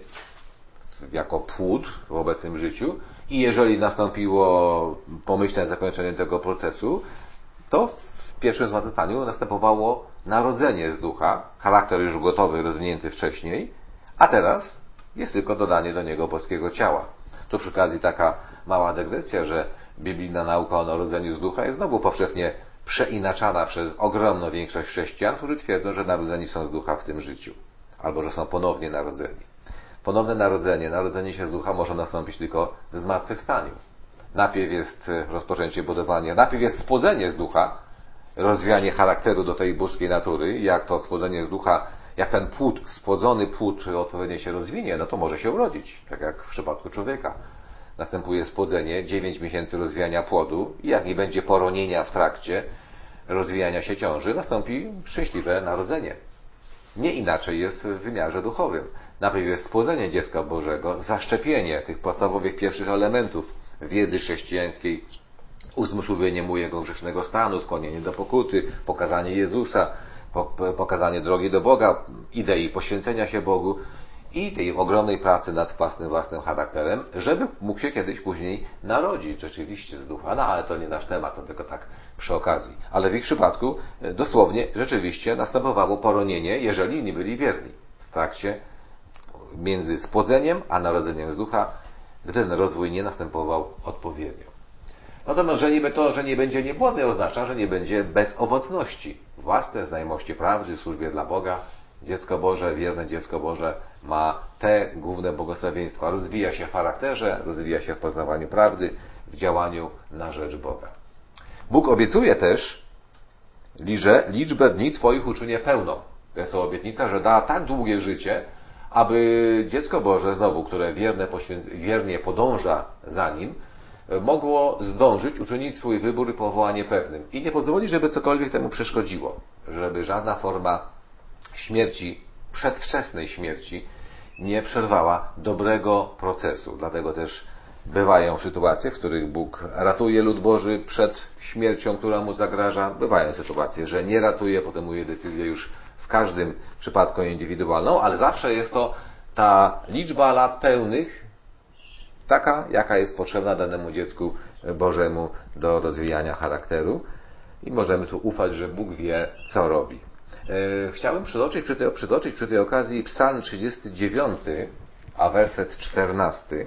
jako płód w obecnym życiu. I jeżeli nastąpiło pomyślne zakończenie tego procesu, to w pierwszym zmartwychwstaniu następowało narodzenie z ducha, charakter już gotowy, rozwinięty wcześniej, a teraz jest tylko dodanie do niego boskiego ciała. Tu przy okazji taka mała dygresja, że biblijna nauka o narodzeniu z ducha jest znowu powszechnie przeinaczana przez ogromną większość chrześcijan, którzy twierdzą, że narodzeni są z ducha w tym życiu, albo że są ponownie narodzeni. Ponowne narodzenie się z ducha może nastąpić tylko w zmartwychwstaniu. Najpierw jest rozpoczęcie budowania, najpierw jest spłodzenie z ducha, rozwijanie charakteru do tej boskiej natury. Jak to spłodzenie z ducha, jak ten płód, spłodzony płód odpowiednio się rozwinie, no to może się urodzić, tak jak w przypadku człowieka. Następuje spłodzenie, 9 miesięcy rozwijania płodu i jak nie będzie poronienia w trakcie rozwijania się ciąży, nastąpi szczęśliwe narodzenie. Nie inaczej jest w wymiarze duchowym. Najpierw jest spłodzenie dziecka Bożego, zaszczepienie tych podstawowych pierwszych elementów wiedzy chrześcijańskiej, uzmysłowienie mu jego grzesznego stanu, skłonienie do pokuty, pokazanie Jezusa, pokazanie drogi do Boga, idei poświęcenia się Bogu i tej ogromnej pracy nad własnym charakterem, żeby mógł się kiedyś później narodzić rzeczywiście z ducha. No ale to nie nasz temat, to tylko tak przy okazji. Ale w ich przypadku dosłownie rzeczywiście następowało poronienie, jeżeli nie byli wierni w trakcie między spłodzeniem a narodzeniem z ducha, gdy ten rozwój nie następował odpowiednio. Natomiast, że niby to, że nie będzie niepłodny, oznacza, że nie będzie bezowocności. Własne znajomości prawdy w służbie dla Boga, dziecko Boże, wierne dziecko Boże ma te główne błogosławieństwa. Rozwija się w charakterze, rozwija się w poznawaniu prawdy, w działaniu na rzecz Boga. Bóg obiecuje też, że liczbę dni Twoich uczynię pełną. To jest to obietnica, że da tak długie życie, aby dziecko Boże, znowu, które wiernie podąża za Nim, mogło zdążyć uczynić swój wybór i powołanie pewnym. I nie pozwoli, żeby cokolwiek temu przeszkodziło. Żeby żadna forma śmierci, przedwczesnej śmierci, nie przerwała dobrego procesu. Dlatego też bywają sytuacje, w których Bóg ratuje lud Boży przed śmiercią, która mu zagraża. Bywają sytuacje, że nie ratuje, podejmuje decyzję już w każdym przypadku indywidualną, ale zawsze jest to ta liczba lat pełnych, taka, jaka jest potrzebna danemu dziecku Bożemu do rozwijania charakteru. I możemy tu ufać, że Bóg wie, co robi. Chciałbym przytoczyć przy tej okazji Psalm 39, a werset 14,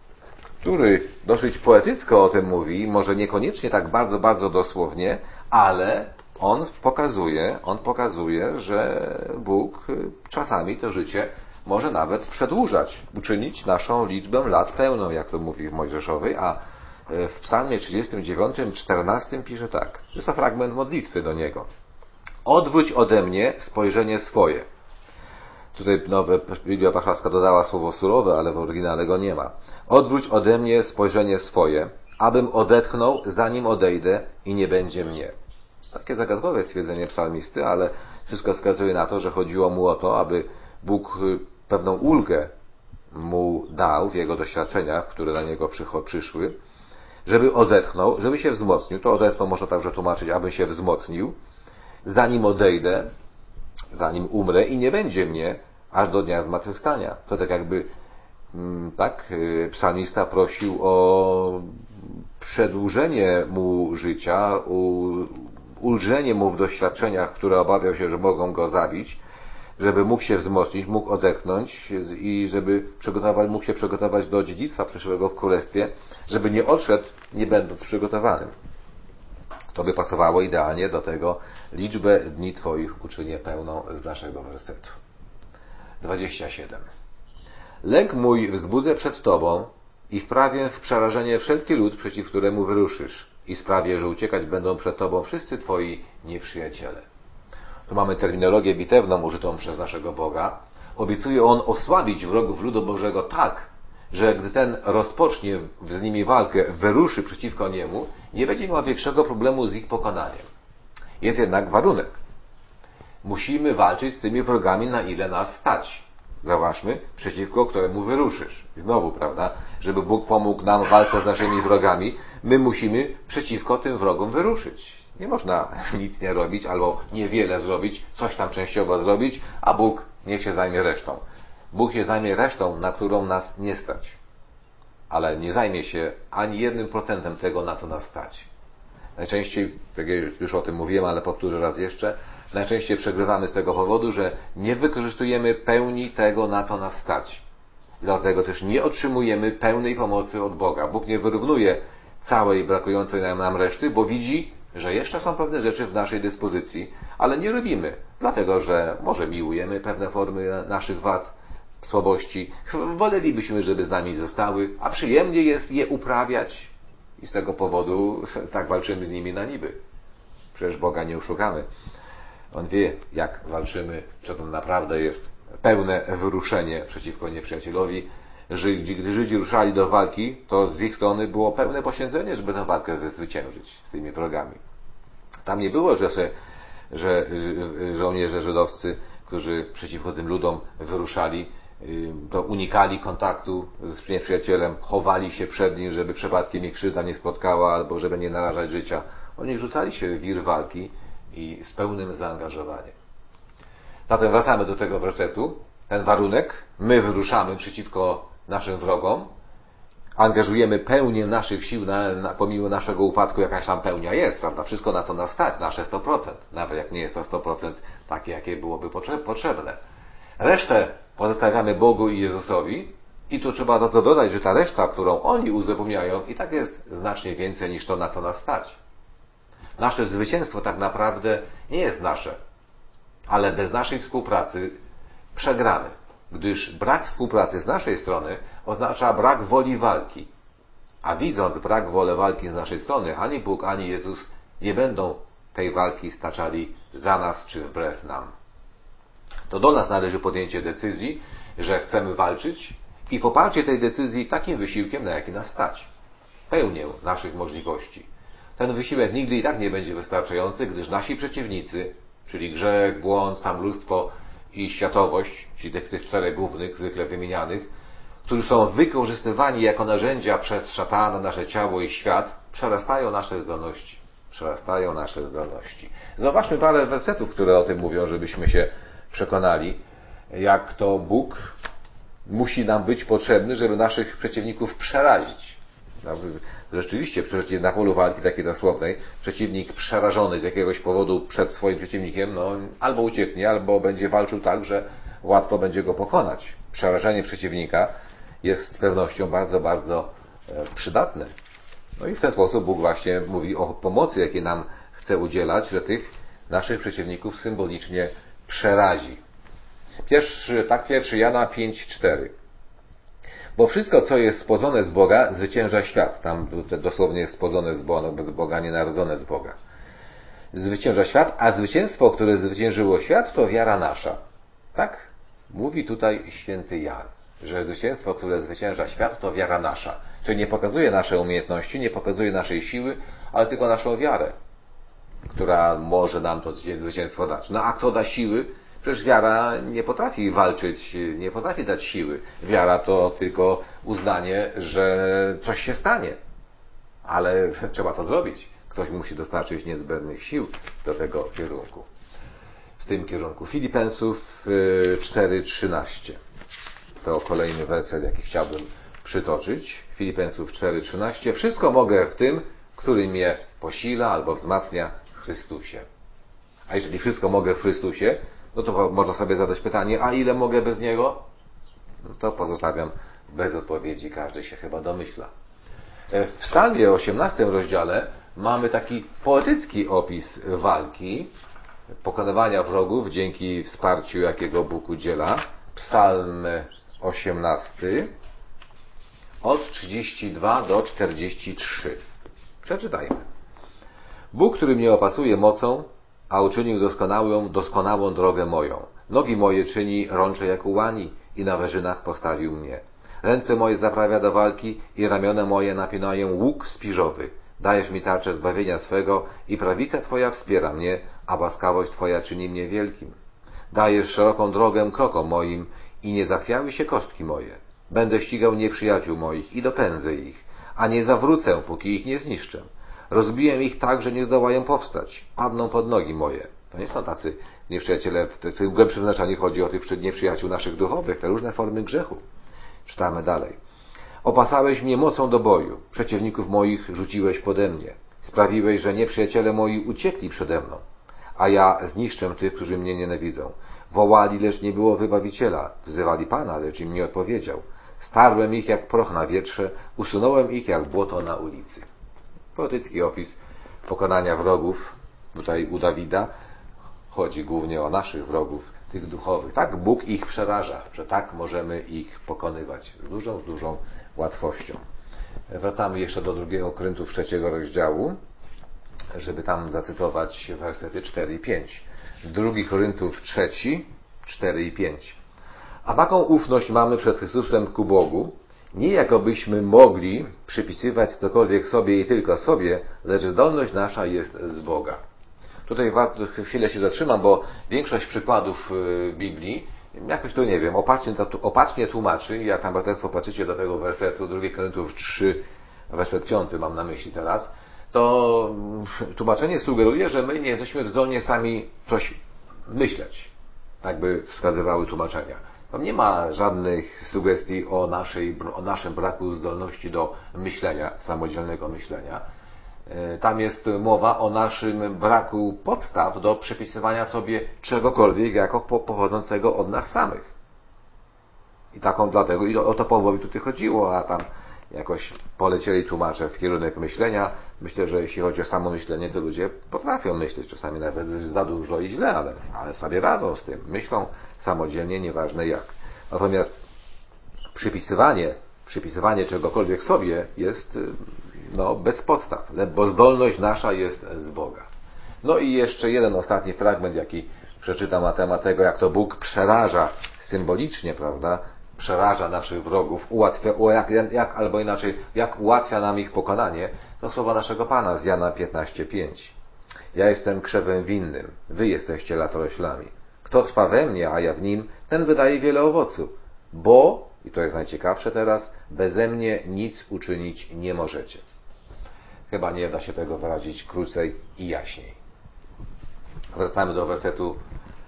który dosyć poetycko o tym mówi, może niekoniecznie tak bardzo, bardzo dosłownie, ale on pokazuje, że Bóg czasami to życie może nawet przedłużać, uczynić naszą liczbę lat pełną, jak to mówi w Mojżeszowej, a w Psalmie 39, 14 pisze tak. Jest to fragment modlitwy do niego. Odwróć ode mnie spojrzenie swoje. Tutaj Biblia Warszawska dodała słowo surowe, ale w oryginale go nie ma. Odwróć ode mnie spojrzenie swoje, abym odetchnął, zanim odejdę i nie będzie mnie. Takie zagadkowe stwierdzenie psalmisty, ale wszystko wskazuje na to, że chodziło mu o to, aby Bóg pewną ulgę mu dał w jego doświadczeniach, które na niego przyszły, żeby odetchnął, żeby się wzmocnił. To odetchnął można także tłumaczyć, aby się wzmocnił, zanim odejdę, zanim umrę i nie będzie mnie aż do dnia zmartwychwstania. To tak jakby psalmista prosił o przedłużenie mu życia, ulżenie mu w doświadczeniach, które obawiał się, że mogą go zabić, żeby mógł się wzmocnić, mógł odetchnąć i żeby mógł się przygotować do dziedzictwa przyszłego w królestwie, żeby nie odszedł, nie będąc przygotowanym. To by pasowało idealnie do tego: liczbę dni Twoich uczynię pełną, z naszego wersetu 27. Lęk mój wzbudzę przed Tobą i wprawię w przerażenie wszelki lud, przeciw któremu wyruszysz, i sprawię, że uciekać będą przed Tobą wszyscy Twoi nieprzyjaciele. Tu mamy terminologię bitewną użytą przez naszego Boga. Obiecuje On osłabić wrogów ludu Bożego tak, że gdy ten rozpocznie z nimi walkę, wyruszy przeciwko niemu, nie będzie miał większego problemu z ich pokonaniem. Jest jednak warunek. Musimy walczyć z tymi wrogami, na ile nas stać. Zauważmy, przeciwko któremu wyruszysz. I znowu, prawda, żeby Bóg pomógł nam w walce z naszymi wrogami, my musimy przeciwko tym wrogom wyruszyć. Nie można nic nie robić, albo niewiele zrobić, coś tam częściowo zrobić, a Bóg niech się zajmie resztą. Bóg się zajmie resztą, na którą nas nie stać. Ale nie zajmie się ani 1% tego, na co nas stać. Najczęściej, tak już o tym mówiłem, ale powtórzę raz jeszcze, najczęściej przegrywamy z tego powodu, że nie wykorzystujemy pełni tego, na co nas stać. Dlatego też nie otrzymujemy pełnej pomocy od Boga. Bóg nie wyrównuje całej brakującej nam reszty, bo widzi, że jeszcze są pewne rzeczy w naszej dyspozycji, ale nie robimy, dlatego że może miłujemy pewne formy naszych wad, słabości. Wolelibyśmy, żeby z nami zostały, a przyjemnie jest je uprawiać i z tego powodu tak walczymy z nimi na niby. Przecież Boga nie oszukamy. On wie, jak walczymy, że to naprawdę jest pełne wyruszenie przeciwko nieprzyjacielowi. Gdy Żydzi ruszali do walki, to z ich strony było pełne poświęcenie, żeby tę walkę zwyciężyć z tymi wrogami. Tam nie było, że żołnierze żydowscy, którzy przeciwko tym ludom wyruszali, to unikali kontaktu z nieprzyjacielem, chowali się przed nim, żeby przypadkiem ich krzywda nie spotkała albo żeby nie narażać życia. Oni rzucali się w wir walki i z pełnym zaangażowaniem. Zatem wracamy do tego wersetu. Ten warunek: my wyruszamy przeciwko naszym wrogom, angażujemy pełnię naszych sił, pomimo naszego upadku jakaś tam pełnia jest, prawda? Wszystko, na co nas stać, nasze 100%, nawet jak nie jest to 100% takie, jakie byłoby potrzebne. Resztę pozostawiamy Bogu i Jezusowi i tu trzeba to dodać, że ta reszta, którą oni uzupełniają, i tak jest znacznie więcej niż to, na co nas stać. Nasze zwycięstwo tak naprawdę nie jest nasze, ale bez naszej współpracy przegramy, gdyż brak współpracy z naszej strony oznacza brak woli walki. A widząc brak woli walki z naszej strony, ani Bóg, ani Jezus nie będą tej walki staczali za nas czy wbrew nam. To do nas należy podjęcie decyzji, że chcemy walczyć i poparcie tej decyzji takim wysiłkiem, na jaki nas stać. Pełnię naszych możliwości. Ten wysiłek nigdy i tak nie będzie wystarczający, gdyż nasi przeciwnicy, czyli grzech, błąd, samolubstwo i światowość, czyli tych czterech głównych, zwykle wymienianych, którzy są wykorzystywani jako narzędzia przez szatana, nasze ciało i świat, przerastają nasze zdolności. Przerastają nasze zdolności. Zobaczmy parę wersetów, które o tym mówią, żebyśmy się przekonali, jak to Bóg musi nam być potrzebny, żeby naszych przeciwników przerazić. Rzeczywiście, na polu walki takiej dosłownej, przeciwnik przerażony z jakiegoś powodu przed swoim przeciwnikiem, albo ucieknie, albo będzie walczył tak, że łatwo będzie go pokonać. Przerażenie przeciwnika jest z pewnością bardzo, bardzo przydatne. No i w ten sposób Bóg właśnie mówi o pomocy, jakiej nam chce udzielać, że tych naszych przeciwników symbolicznie przerazi. Pierwszy Jana 5:4. Bo wszystko, co jest spłodzone z Boga, zwycięża świat. Tam dosłownie jest spłodzone z Boga, nie narodzone z Boga. Zwycięża świat, a zwycięstwo, które zwyciężyło świat, to wiara nasza. Tak? Mówi tutaj święty Jan, że zwycięstwo, które zwycięża świat, to wiara nasza. Czyli nie pokazuje nasze umiejętności, nie pokazuje naszej siły, ale tylko naszą wiarę, która może nam to zwycięstwo dać. No a kto da siły? Przecież wiara nie potrafi walczyć, nie potrafi dać siły. Wiara to tylko uznanie, że coś się stanie. Ale trzeba to zrobić. Ktoś musi dostarczyć niezbędnych sił do tego kierunku. W tym kierunku. Filipensów 4:13. To kolejny werset, jaki chciałbym przytoczyć. Filipensów 4:13. Wszystko mogę w tym, który mnie posila albo wzmacnia Chrystusie. A jeżeli wszystko mogę w Chrystusie, no to można sobie zadać pytanie, a ile mogę bez Niego? No to pozostawiam bez odpowiedzi, każdy się chyba domyśla. W Psalmie 18 rozdziale mamy taki poetycki opis walki, pokonywania wrogów dzięki wsparciu, jakiego Bóg udziela. Psalm 18 od 32 do 43. Przeczytajmy. Bóg, który mnie opasuje mocą, a uczynił doskonałą drogę moją. Nogi moje czyni rącze jak u łani i na wyżynach postawił mnie. Ręce moje zaprawia do walki i ramiona moje napinają łuk spiżowy. Dajesz mi tarczę zbawienia swego i prawica Twoja wspiera mnie, a łaskawość Twoja czyni mnie wielkim. Dajesz szeroką drogę krokom moim i nie zachwiały się kostki moje. Będę ścigał nieprzyjaciół moich i dopędzę ich, a nie zawrócę, póki ich nie zniszczę. Rozbiję ich tak, że nie zdołają powstać. Padną pod nogi moje. To nie są tacy nieprzyjaciele, w tym głębszym znaczeniu chodzi o tych nieprzyjaciół naszych duchowych, te różne formy grzechu. Czytamy dalej. Opasałeś mnie mocą do boju. Przeciwników moich rzuciłeś pode mnie. Sprawiłeś, że nieprzyjaciele moi uciekli przede mną. A ja zniszczę tych, którzy mnie nienawidzą. Wołali, lecz nie było wybawiciela. Wzywali Pana, lecz im nie odpowiedział. Starłem ich jak proch na wietrze. Usunąłem ich jak błoto na ulicy. Poetycki opis pokonania wrogów. Tutaj u Dawida chodzi głównie o naszych wrogów, tych duchowych. Tak Bóg ich przeraża, że tak możemy ich pokonywać z dużą łatwością. Wracamy jeszcze do 2 Koryntów 3 rozdziału, żeby tam zacytować wersety 4 i 5. 2 Koryntów 3, 4 i 5. A taką ufność mamy przed Chrystusem ku Bogu, nie jakobyśmy mogli przypisywać cokolwiek sobie i tylko sobie, lecz zdolność nasza jest z Boga. Tutaj warto chwilę się zatrzymam, bo większość przykładów Biblii jakoś to nie wiem, opacznie tłumaczy, jak tam braterstwo patrzycie do tego wersetu 2 Koryntiów 3, werset 5 mam na myśli teraz, to tłumaczenie sugeruje, że my nie jesteśmy zdolni sami coś myśleć. Tak by wskazywały tłumaczenia. Tam nie ma żadnych sugestii o naszym braku zdolności do myślenia, samodzielnego myślenia. Tam jest mowa o naszym braku podstaw do przypisywania sobie czegokolwiek jako pochodzącego od nas samych. I dlatego i o to Pawłowi tutaj chodziło, a tam jakoś polecieli tłumacze w kierunek myślenia. Myślę, że jeśli chodzi o samo myślenie, to ludzie potrafią myśleć, czasami nawet za dużo i źle, ale sobie radzą z tym. Myślą samodzielnie, nieważne jak. Natomiast przypisywanie czegokolwiek sobie jest bez podstaw, bo zdolność nasza jest z Boga. No i jeszcze jeden ostatni fragment, jaki przeczytam na temat tego, jak to Bóg przeraża symbolicznie, prawda? Przeraża naszych wrogów, albo inaczej, jak ułatwia nam ich pokonanie, to słowa naszego Pana z Jana 15:5. Ja jestem krzewem winnym, wy jesteście latoroślami. Kto trwa we mnie, a ja w nim, ten wydaje wiele owocu, bo, i to jest najciekawsze teraz, beze mnie nic uczynić nie możecie. Chyba nie da się tego wyrazić krócej i jaśniej. Wracamy do wersetu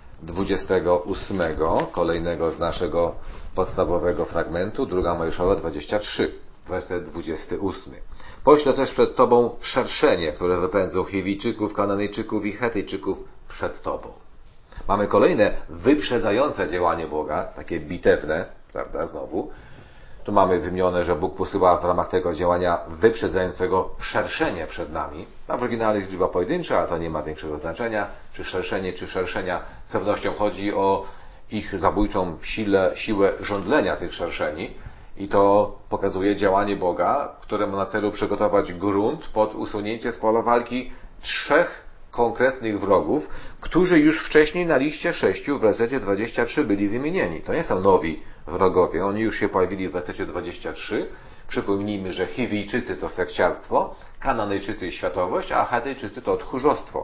28, kolejnego z naszego podstawowego fragmentu, 2 Mojżeszowa 23, werset 28. Poślę też przed Tobą szerszenie, które wypędzą Chiwijczyków, Kananejczyków i Chetyjczyków przed Tobą. Mamy kolejne wyprzedzające działanie Boga, takie bitewne, prawda, znowu. Tu mamy wymienione, że Bóg posyła w ramach tego działania wyprzedzającego szerszenie przed nami. W oryginale jest liczba pojedyncza, a to nie ma większego znaczenia. Czy szerszenia. Z pewnością chodzi o ich zabójczą siłę żądlenia tych szerszeni. I to pokazuje działanie Boga, które ma na celu przygotować grunt pod usunięcie z pola walki 3 konkretnych wrogów, którzy już wcześniej na liście 6 w wersecie 23 byli wymienieni. To nie są nowi wrogowie. Oni już się pojawili w wersecie 23. Przypomnijmy, że Chiwijczycy to sekciarstwo, Kananejczycy i światowość, a Chetyjczycy to tchórzostwo.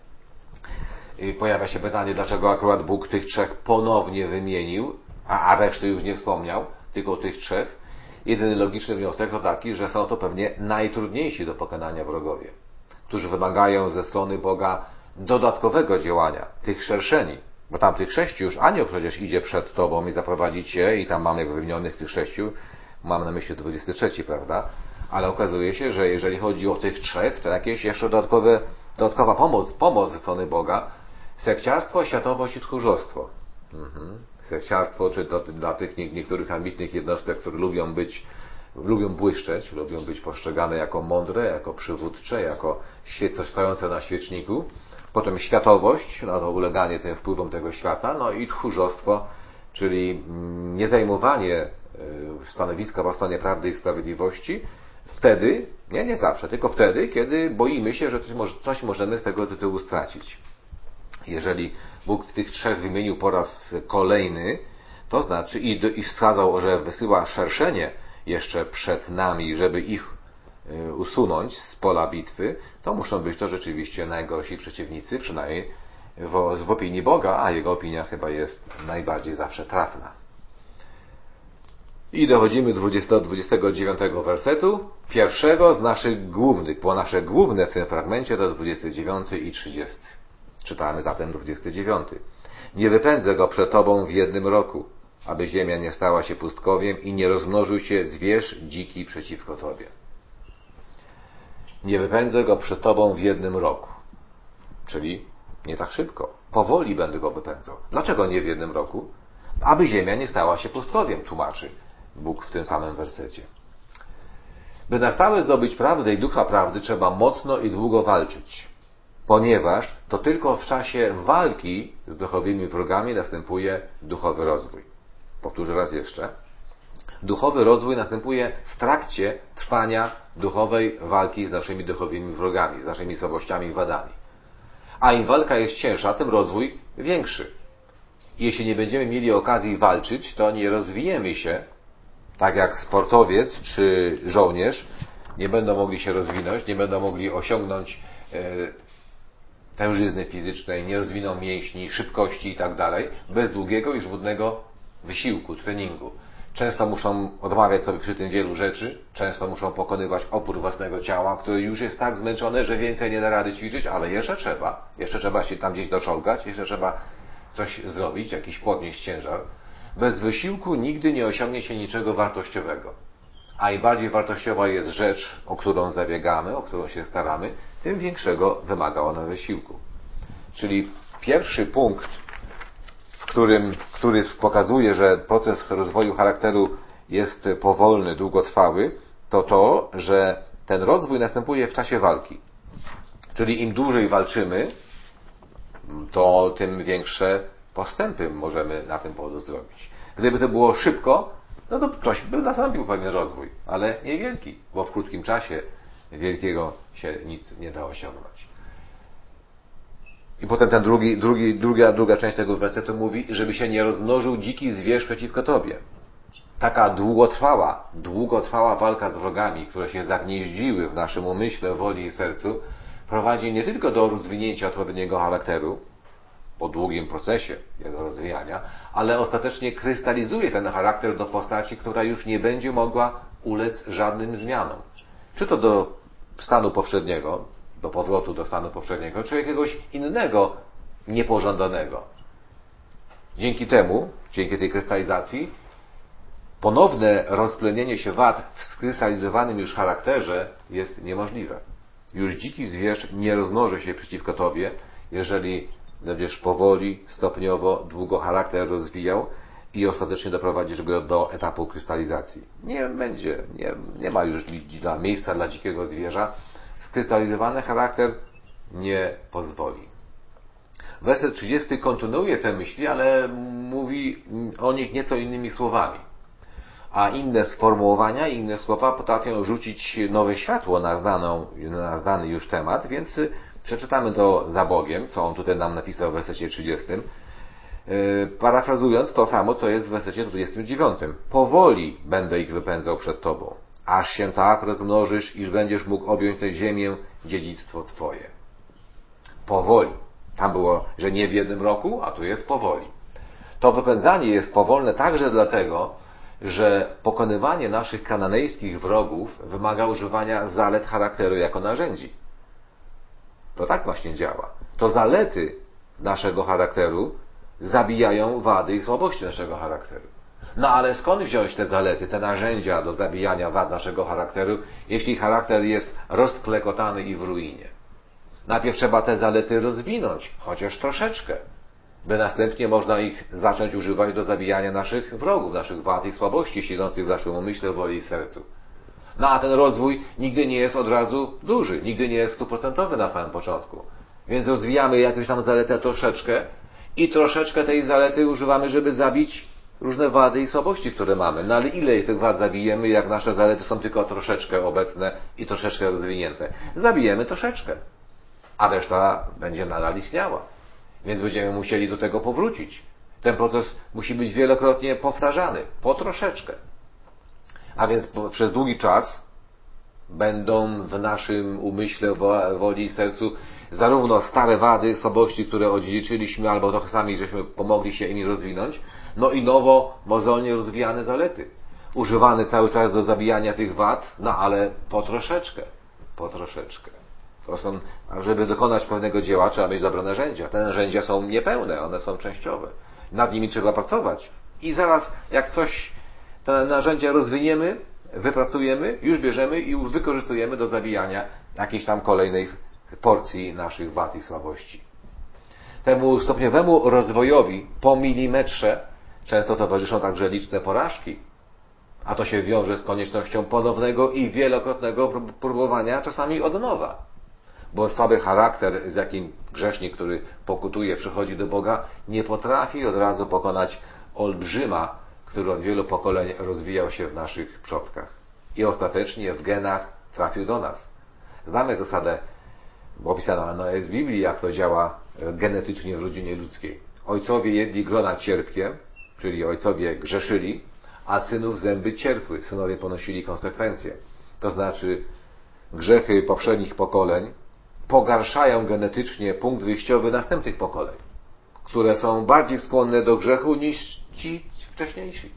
I pojawia się pytanie, dlaczego akurat Bóg tych 3 ponownie wymienił, a reszty już nie wspomniał, tylko tych 3. Jedyny logiczny wniosek to taki, że są to pewnie najtrudniejsi do pokonania wrogowie, którzy wymagają ze strony Boga dodatkowego działania, tych szerszeni. Bo tam tych 6 już anioł przecież idzie przed Tobą i zaprowadzi Cię i tam mamy wymienionych tych 6, mam na myśli 23, prawda? Ale okazuje się, że jeżeli chodzi o tych 3, to jakieś jeszcze dodatkowe dodatkowa pomoc ze strony Boga, sekciarstwo, światowość i tchórzostwo. Sekciarstwo, czy to dla tych niektórych ambitnych jednostek, które lubią błyszczeć, lubią być postrzegane jako mądre, jako przywódcze, jako stojące na świeczniku. Potem światowość, no to uleganie tym wpływom tego świata, no i tchórzostwo, czyli nie zajmowanie stanowiska po stronie prawdy i sprawiedliwości wtedy, nie zawsze, tylko wtedy, kiedy boimy się, że coś możemy z tego tytułu stracić. Jeżeli Bóg w tych trzech wymienił po raz kolejny, to znaczy i wskazał, że wysyła szerszenie jeszcze przed nami, żeby ich usunąć z pola bitwy, to muszą być to rzeczywiście najgorsi przeciwnicy, przynajmniej w opinii Boga, a Jego opinia chyba jest najbardziej zawsze trafna. I dochodzimy do 29 wersetu, pierwszego z naszych głównych, bo nasze główne w tym fragmencie to 29 i 30. Czytamy zatem 29. Nie wypędzę go przed Tobą w jednym roku, aby ziemia nie stała się pustkowiem i nie rozmnożył się zwierz dziki przeciwko Tobie. Nie wypędzę go przed Tobą w jednym roku. Czyli nie tak szybko. Powoli będę go wypędzał. Dlaczego nie w jednym roku? Aby ziemia nie stała się pustkowiem, tłumaczy Bóg w tym samym wersecie. By na stałe zdobyć prawdę i ducha prawdy, trzeba mocno i długo walczyć. Ponieważ to tylko w czasie walki z duchowymi wrogami następuje duchowy rozwój. Powtórzę raz jeszcze. Duchowy rozwój następuje w trakcie trwania duchowej walki z naszymi duchowymi wrogami, z naszymi słabościami i wadami. A im walka jest cięższa, tym rozwój większy. Jeśli nie będziemy mieli okazji walczyć, to nie rozwijemy się, tak jak sportowiec czy żołnierz nie będą mogli się rozwinąć, nie będą mogli osiągnąć tężyzny fizycznej, nie rozwiną mięśni, szybkości i tak dalej, bez długiego i żmudnego wysiłku, treningu. Często muszą odmawiać sobie przy tym wielu rzeczy, często muszą pokonywać opór własnego ciała, które już jest tak zmęczone, że więcej nie da rady ćwiczyć, ale jeszcze trzeba się tam gdzieś doczołgać, jeszcze trzeba coś zrobić, jakiś podnieść ciężar. Bez wysiłku nigdy nie osiągnie się niczego wartościowego. A im bardziej wartościowa jest rzecz, o którą zabiegamy, o którą się staramy, tym większego wymaga ona wysiłku. Czyli pierwszy punkt, który pokazuje, że proces rozwoju charakteru jest powolny, długotrwały, to to, że ten rozwój następuje w czasie walki. Czyli im dłużej walczymy, to tym większe postępy możemy na tym polu zrobić. Gdyby to było szybko, no to ktoś by nastąpił pewien rozwój, ale niewielki, bo w krótkim czasie wielkiego się nic nie da osiągnąć. I potem ten druga część tego wersetu mówi, żeby się nie rozmnożył dziki zwierz przeciwko Tobie. Taka długotrwała walka z wrogami, które się zagnieździły w naszym umyśle, woli i sercu, prowadzi nie tylko do rozwinięcia odpowiedniego charakteru, po długim procesie jego rozwijania, ale ostatecznie krystalizuje ten charakter do postaci, która już nie będzie mogła ulec żadnym zmianom. Czy to do stanu poprzedniego, do powrotu do stanu poprzedniego, czy jakiegoś innego niepożądanego. Dzięki tej krystalizacji, ponowne rozplenienie się wad w skrystalizowanym już charakterze jest niemożliwe. Już dziki zwierz nie rozmnoży się przeciwko Tobie, jeżeli będziesz powoli, stopniowo, długo charakter rozwijał i ostatecznie doprowadzisz go do etapu krystalizacji. Nie ma już miejsca dla dzikiego zwierza. Skrystalizowany charakter nie pozwoli. Werset 30 kontynuuje te myśli, ale mówi o nich nieco innymi słowami. A inne sformułowania, inne słowa potrafią rzucić nowe światło na znany już temat, więc przeczytamy to za Bogiem, co on tutaj nam napisał w wersecie 30, parafrazując to samo, co jest w wersecie 29. Powoli będę ich wypędzał przed Tobą, aż się tak rozmnożysz, iż będziesz mógł objąć tę ziemię, dziedzictwo Twoje. Powoli. Tam było, że nie w jednym roku, a tu jest powoli. To wypędzanie jest powolne także dlatego, że pokonywanie naszych kananejskich wrogów wymaga używania zalet charakteru jako narzędzi. To tak właśnie działa. To zalety naszego charakteru zabijają wady i słabości naszego charakteru. No ale skąd wziąć te zalety, te narzędzia do zabijania wad naszego charakteru, jeśli charakter jest rozklekotany i w ruinie? Najpierw trzeba te zalety rozwinąć, chociaż troszeczkę, by następnie można ich zacząć używać do zabijania naszych wrogów, naszych wad i słabości siedzących w naszym umyśle, woli i sercu. No a ten rozwój nigdy nie jest od razu duży, nigdy nie jest 100% na samym początku. Więc rozwijamy jakąś tam zaletę troszeczkę i troszeczkę tej zalety używamy, żeby zabić różne wady i słabości, które mamy. No ale ile tych wad zabijemy, jak nasze zalety są tylko troszeczkę obecne i troszeczkę rozwinięte? Zabijemy troszeczkę, a reszta będzie nadal istniała. Więc będziemy musieli do tego powrócić. Ten proces musi być wielokrotnie powtarzany, po troszeczkę. A więc przez długi czas będą w naszym umyśle, woli i sercu zarówno stare wady, słabości, które odziedziczyliśmy, albo trochę sami żeśmy pomogli się imi rozwinąć, no i nowo, mozolnie rozwijane zalety. Używane cały czas do zabijania tych wad, no ale po troszeczkę. Po troszeczkę. Żeby dokonać pewnego dzieła, trzeba mieć dobre narzędzia. Te narzędzia są niepełne, one są częściowe. Nad nimi trzeba pracować. I zaraz, jak coś, te narzędzia rozwiniemy, wypracujemy, już bierzemy i już wykorzystujemy do zabijania jakiejś tam kolejnej porcji naszych wad i słabości. Temu stopniowemu rozwojowi po milimetrze często towarzyszą także liczne porażki, a to się wiąże z koniecznością ponownego i wielokrotnego próbowania, czasami od nowa. Bo słaby charakter, z jakim grzesznik, który pokutuje, przychodzi do Boga, nie potrafi od razu pokonać olbrzyma, który od wielu pokoleń rozwijał się w naszych przodkach. I ostatecznie w genach trafił do nas. Znamy zasadę, opisaną jest w Biblii, jak to działa genetycznie w rodzinie ludzkiej. Ojcowie jedli grona cierpkie, czyli ojcowie grzeszyli, a synów zęby cierpły. Synowie ponosili konsekwencje. To znaczy grzechy poprzednich pokoleń pogarszają genetycznie punkt wyjściowy następnych pokoleń, które są bardziej skłonne do grzechu niż ci wcześniejsi.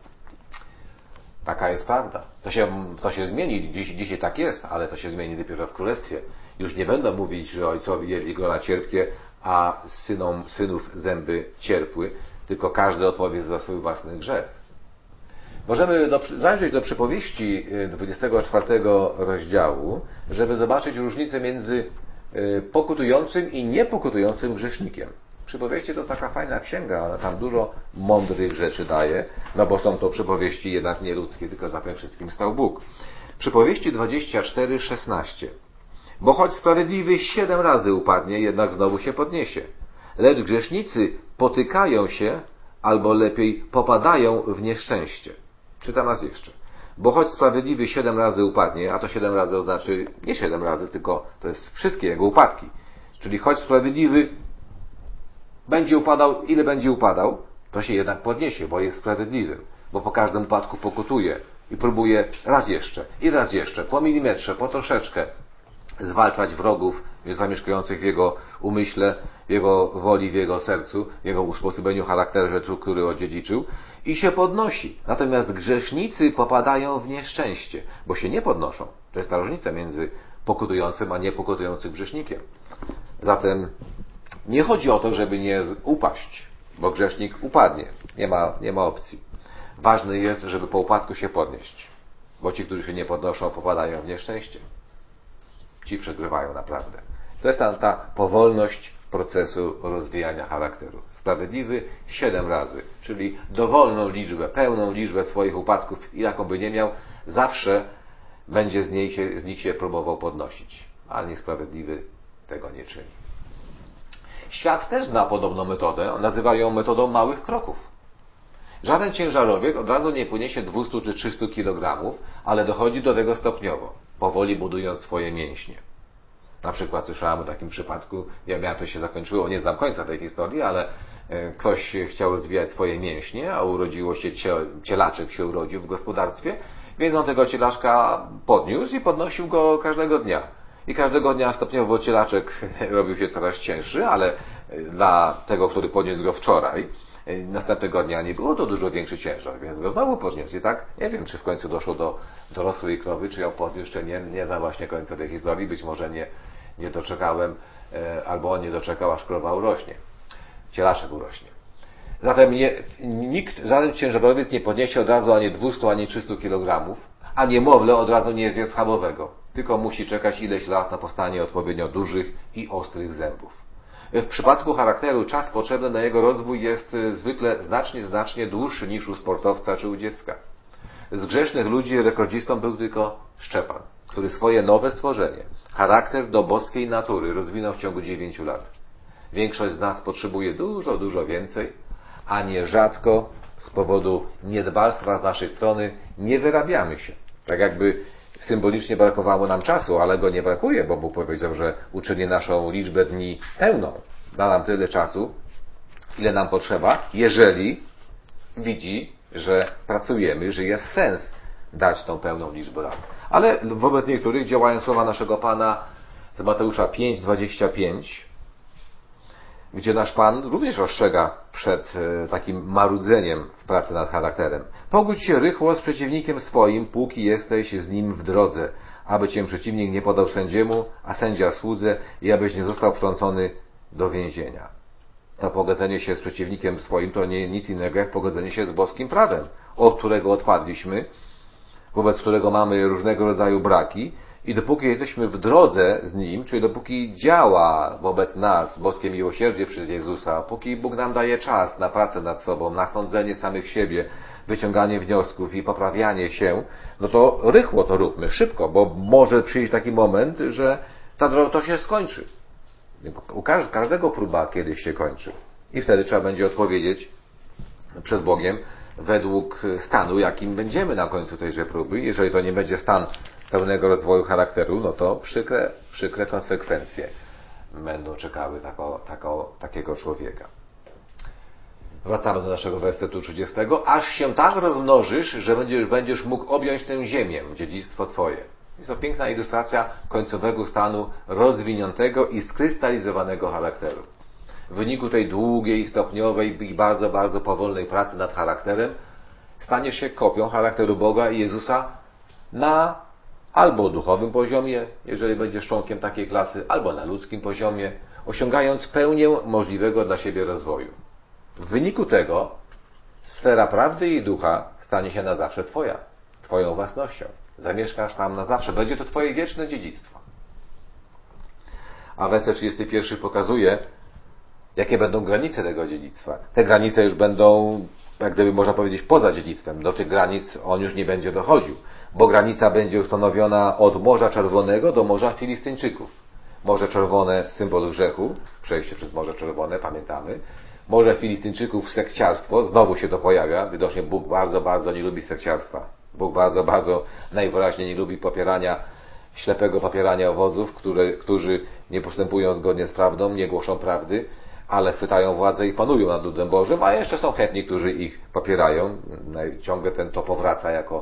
Taka jest prawda. To się zmieni. Dzisiaj tak jest, ale to się zmieni dopiero w Królestwie. Już nie będą mówić, że ojcowie jedli grona cierpkie, a synów zęby cierpły, tylko każdy odpowie za swój własny grzech. Możemy zajrzeć do przypowieści 24 rozdziału, żeby zobaczyć różnicę między pokutującym i niepokutującym grzesznikiem. Przypowieści to taka fajna księga, ona tam dużo mądrych rzeczy daje, no bo są to przypowieści jednak nie ludzkie, tylko za tym wszystkim stał Bóg. Przypowieści 24:16. Bo choć sprawiedliwy 7 razy upadnie, jednak znowu się podniesie. Lecz grzesznicy potykają się, albo lepiej popadają w nieszczęście. Czytam raz jeszcze. Bo choć sprawiedliwy 7 razy upadnie, a to 7 razy oznacza nie 7 razy, tylko to jest wszystkie jego upadki. Czyli choć sprawiedliwy będzie upadał, ile będzie upadał, to się jednak podniesie, bo jest sprawiedliwym. Bo po każdym upadku pokutuje i próbuje raz jeszcze, po milimetrze, po troszeczkę zwalczać wrogów zamieszkujących w jego umyśle, w jego woli, w jego sercu, w jego usposobieniu, charakterze, który odziedziczył i się podnosi. Natomiast grzesznicy popadają w nieszczęście, bo się nie podnoszą. To jest ta różnica między pokutującym a niepokutującym grzesznikiem. Zatem nie chodzi o to, żeby nie upaść, bo grzesznik upadnie. Nie ma opcji. Ważne jest, żeby po upadku się podnieść, bo ci, którzy się nie podnoszą, popadają w nieszczęście. Ci przegrywają naprawdę. To jest ta powolność procesu rozwijania charakteru. Sprawiedliwy 7 razy, czyli dowolną liczbę, pełną liczbę swoich upadków, jaką by nie miał, zawsze będzie z nich się próbował podnosić. Ale niesprawiedliwy tego nie czyni. Świat też zna podobną metodę, nazywa ją metodą małych kroków. Żaden ciężarowiec od razu nie poniesie 200 czy 300 kg, ale dochodzi do tego stopniowo, powoli budując swoje mięśnie. Na przykład słyszałem o takim przypadku, nie wiem jak to się zakończyło, nie znam końca tej historii, ale ktoś chciał rozwijać swoje mięśnie, a urodziło się cielaczek się urodził w gospodarstwie, więc on tego cielaczka podniósł i podnosił go każdego dnia. I każdego dnia stopniowo cielaczek robił się coraz cięższy, ale dla tego, który podniósł go wczoraj, następnego dnia nie było to dużo większy ciężar, więc go znowu podniósł. I tak nie wiem, czy w końcu doszło do dorosłej krowy, czy ją podniósł, jeszcze nie znam właśnie końca tej historii. Być może nie doczekałem, albo on nie doczekał, aż krowa urośnie. Cielaczek urośnie. Zatem żaden ciężarowiec nie podniesie od razu ani 200, ani 300 kg, a niemowlę od razu nie zje schabowego. tylko musi czekać ileś lat na powstanie odpowiednio dużych i ostrych zębów. W przypadku charakteru czas potrzebny na jego rozwój jest zwykle znacznie dłuższy niż u sportowca czy u dziecka. Z grzesznych ludzi rekordzistą był tylko Szczepan, który swoje nowe stworzenie, charakter do boskiej natury rozwinął w ciągu 9 lat. Większość z nas potrzebuje dużo więcej, a nierzadko z powodu niedbalstwa z naszej strony nie wyrabiamy się. Tak jakby symbolicznie brakowało nam czasu, ale go nie brakuje, bo Bóg powiedział, że uczyni naszą liczbę dni pełną. Da nam tyle czasu, ile nam potrzeba, jeżeli widzi, że pracujemy, że jest sens dać tą pełną liczbę lat. Ale wobec niektórych działają słowa naszego Pana z Mateusza 5:25, gdzie nasz Pan również ostrzega przed takim marudzeniem w pracy nad charakterem. Pogódź się rychło z przeciwnikiem swoim, póki jesteś z nim w drodze, aby cię przeciwnik nie podał sędziemu, a sędzia słudze i abyś nie został wtrącony do więzienia. To pogodzenie się z przeciwnikiem swoim to nie nic innego jak pogodzenie się z boskim prawem, od którego odpadliśmy, wobec którego mamy różnego rodzaju braki i dopóki jesteśmy w drodze z Nim, czyli dopóki działa wobec nas boskie miłosierdzie przez Jezusa, póki Bóg nam daje czas na pracę nad sobą, na sądzenie samych siebie, wyciąganie wniosków i poprawianie się, no to rychło to róbmy, szybko, bo może przyjść taki moment, że to się skończy. U każdego próba kiedyś się kończy. I wtedy trzeba będzie odpowiedzieć przed Bogiem według stanu, jakim będziemy na końcu tejże próby. Jeżeli to nie będzie stan pełnego rozwoju charakteru, no to przykre konsekwencje będą czekały takiego człowieka. Wracamy do naszego wersetu 30. Aż się tak rozmnożysz, że będziesz mógł objąć tę ziemię, dziedzictwo Twoje. Jest to piękna ilustracja końcowego stanu rozwiniętego i skrystalizowanego charakteru. W wyniku tej długiej, stopniowej i bardzo powolnej pracy nad charakterem staniesz się kopią charakteru Boga i Jezusa na albo duchowym poziomie, jeżeli będziesz członkiem takiej klasy, albo na ludzkim poziomie, osiągając pełnię możliwego dla siebie rozwoju. W wyniku tego sfera prawdy i ducha stanie się na zawsze Twoją własnością. Zamieszkasz tam na zawsze. Będzie to Twoje wieczne dziedzictwo. A werset 31 pokazuje, jakie będą granice tego dziedzictwa. Te granice już będą, jak gdyby można powiedzieć, poza dziedzictwem. Do tych granic on już nie będzie dochodził, bo granica będzie ustanowiona od Morza Czerwonego do Morza Filistyńczyków. Morze Czerwone, symbol grzechu, przejście przez Morze Czerwone, pamiętamy. Morze Filistyńczyków, sekciarstwo, znowu się to pojawia. Widocznie Bóg bardzo nie lubi sekciarstwa. Bóg bardzo najwyraźniej nie lubi ślepego popierania owodzów, którzy nie postępują zgodnie z prawdą, nie głoszą prawdy, ale chwytają władzę i panują nad ludem Bożym, a jeszcze są chętni, którzy ich popierają. Ciągle to powraca jako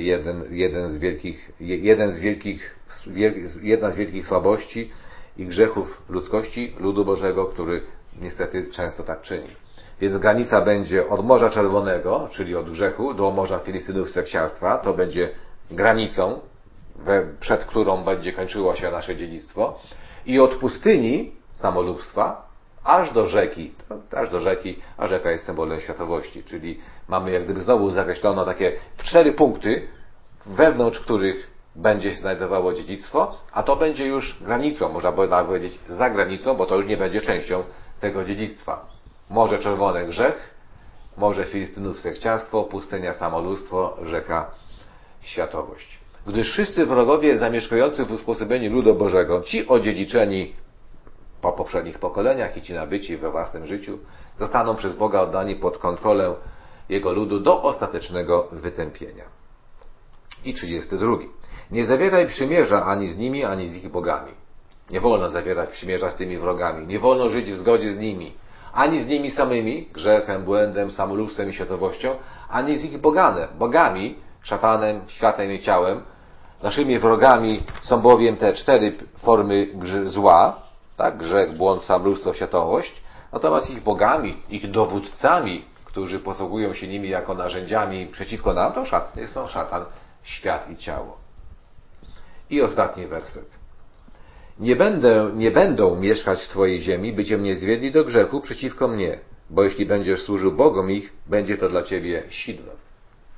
jedna z wielkich słabości i grzechów ludzkości, ludu Bożego, który niestety często tak czyni. Więc granica będzie od Morza Czerwonego, czyli od grzechu, do Morza Filistynów sekciarstwa. To będzie granicą, przed którą będzie kończyło się nasze dziedzictwo. I od pustyni samolubstwa aż do rzeki, a rzeka jest symbolem światowości. Czyli mamy jak gdyby znowu zakreślono takie 4 punkty, wewnątrz których będzie się znajdowało dziedzictwo, a to będzie już granicą, można by nawet powiedzieć za granicą, bo to już nie będzie częścią tego dziedzictwa. Morze Czerwone grzech, Morze Filistynów sekciarstwo, pustynia samolubstwo, rzeka światowość. Gdyż wszyscy wrogowie zamieszkujący w usposobieniu ludu Bożego, ci odziedziczeni po poprzednich pokoleniach i ci nabyci we własnym życiu, zostaną przez Boga oddani pod kontrolę Jego ludu do ostatecznego wytępienia. I 32. Nie zawieraj przymierza ani z nimi, ani z ich bogami. Nie wolno zawierać przymierza z tymi wrogami. Nie wolno żyć w zgodzie z nimi. Ani z nimi samymi, grzechem, błędem, samolubstwem i światowością, ani z ich bogami, szatanem, światem i ciałem. Naszymi wrogami są bowiem te 4 formy zła, tak? Grzech, błąd, samolubstwo, światowość. Natomiast ich bogami, ich dowódcami, którzy posługują się nimi jako narzędziami przeciwko nam, to są szatan, świat i ciało. I ostatni werset. Nie będą mieszkać w Twojej ziemi, by Cię nie zwiedli do grzechu przeciwko mnie, bo jeśli będziesz służył Bogom ich, będzie to dla Ciebie sidłem.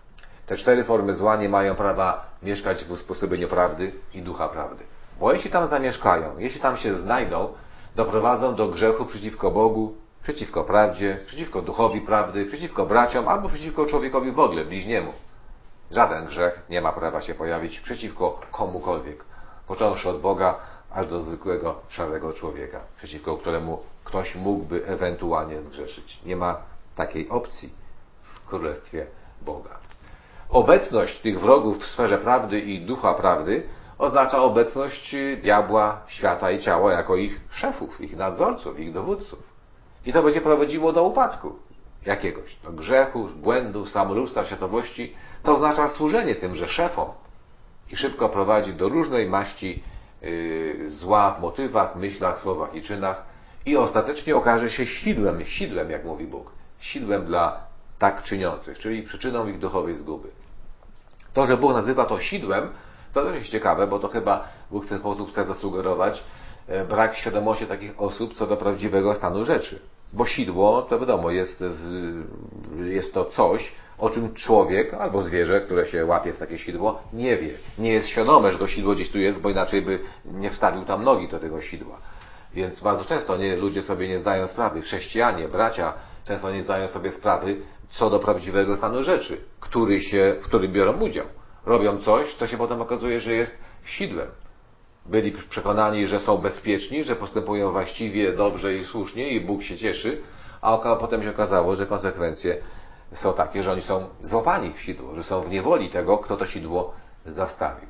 Te 4 formy zła nie mają prawa mieszkać w usposobieniu prawdy i ducha prawdy. Bo jeśli tam zamieszkają, jeśli tam się znajdą, doprowadzą do grzechu przeciwko Bogu, przeciwko prawdzie, przeciwko duchowi prawdy, przeciwko braciom albo przeciwko człowiekowi w ogóle, bliźniemu. Żaden grzech nie ma prawa się pojawić przeciwko komukolwiek, począwszy od Boga aż do zwykłego, szarego człowieka, przeciwko któremu ktoś mógłby ewentualnie zgrzeszyć. Nie ma takiej opcji w Królestwie Boga. Obecność tych wrogów w sferze prawdy i ducha prawdy oznacza obecność diabła, świata i ciała jako ich szefów, ich nadzorców, ich dowódców. I to będzie prowadziło do upadku jakiegoś, do grzechu, błędu, samolubstwa, światowości. To oznacza służenie tymże szefom i szybko prowadzi do różnej maści zła w motywach, myślach, słowach i czynach i ostatecznie okaże się sidłem, jak mówi Bóg, sidłem dla tak czyniących, czyli przyczyną ich duchowej zguby. To, że Bóg nazywa to sidłem, to też jest ciekawe, bo to chyba Bóg w ten sposób chce zasugerować brak świadomości takich osób co do prawdziwego stanu rzeczy. Bo sidło, to wiadomo, jest to coś, o czym człowiek albo zwierzę, które się łapie w takie sidło, nie wie. Nie jest świadome, że to sidło gdzieś tu jest, bo inaczej by nie wstawił tam nogi do tego sidła. Więc bardzo często ludzie sobie nie zdają sprawy, chrześcijanie, bracia często nie zdają sobie sprawy co do prawdziwego stanu rzeczy, w którym biorą udział. Robią coś, co się potem okazuje, że jest sidłem. Byli przekonani, że są bezpieczni, że postępują właściwie, dobrze i słusznie i Bóg się cieszy, a potem się okazało, że konsekwencje są takie, że oni są złapani w sidło, że są w niewoli tego, kto to sidło zastawił.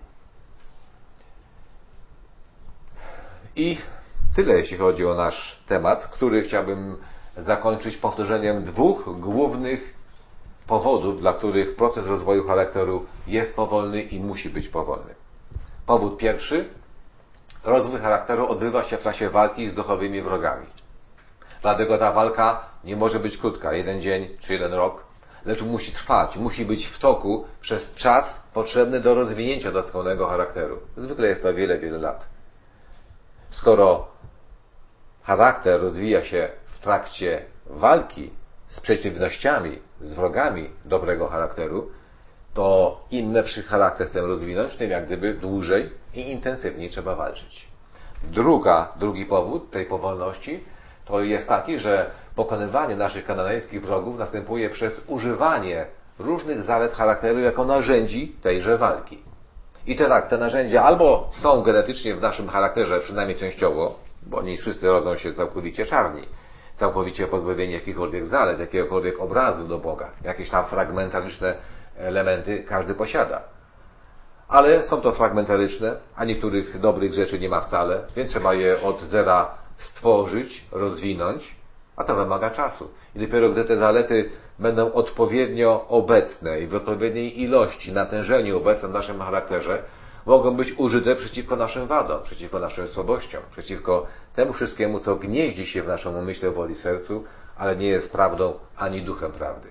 I tyle, jeśli chodzi o nasz temat, który chciałbym zakończyć powtórzeniem 2 głównych powodów, dla których proces rozwoju charakteru jest powolny i musi być powolny. Powód pierwszy. Rozwój charakteru odbywa się w czasie walki z duchowymi wrogami. Dlatego ta walka nie może być krótka, 1 dzień czy 1 rok, lecz musi trwać, musi być w toku przez czas potrzebny do rozwinięcia doskonałego charakteru. Zwykle jest to wiele, wiele lat. Skoro charakter rozwija się w trakcie walki z przeciwnościami, z wrogami dobrego charakteru, to im lepszy charakter chcemy rozwinąć, tym jak gdyby dłużej i intensywniej trzeba walczyć. Drugi powód tej powolności to jest taki, że pokonywanie naszych kananejskich wrogów następuje przez używanie różnych zalet charakteru jako narzędzi tejże walki. I te narzędzia albo są genetycznie w naszym charakterze, przynajmniej częściowo, bo nie wszyscy rodzą się całkowicie czarni, całkowicie pozbawieni jakichkolwiek zalet, jakiegokolwiek obrazu do Boga. Jakieś tam fragmentaryczne elementy każdy posiada. Ale są to fragmentaryczne, a niektórych dobrych rzeczy nie ma wcale, więc trzeba je od zera stworzyć, rozwinąć, a to wymaga czasu. I dopiero gdy te zalety będą odpowiednio obecne i w odpowiedniej ilości, natężeniu obecne w naszym charakterze, mogą być użyte przeciwko naszym wadom, przeciwko naszym słabościom, przeciwko temu wszystkiemu, co gnieździ się w naszym umyśle, woli, sercu, ale nie jest prawdą ani duchem prawdy.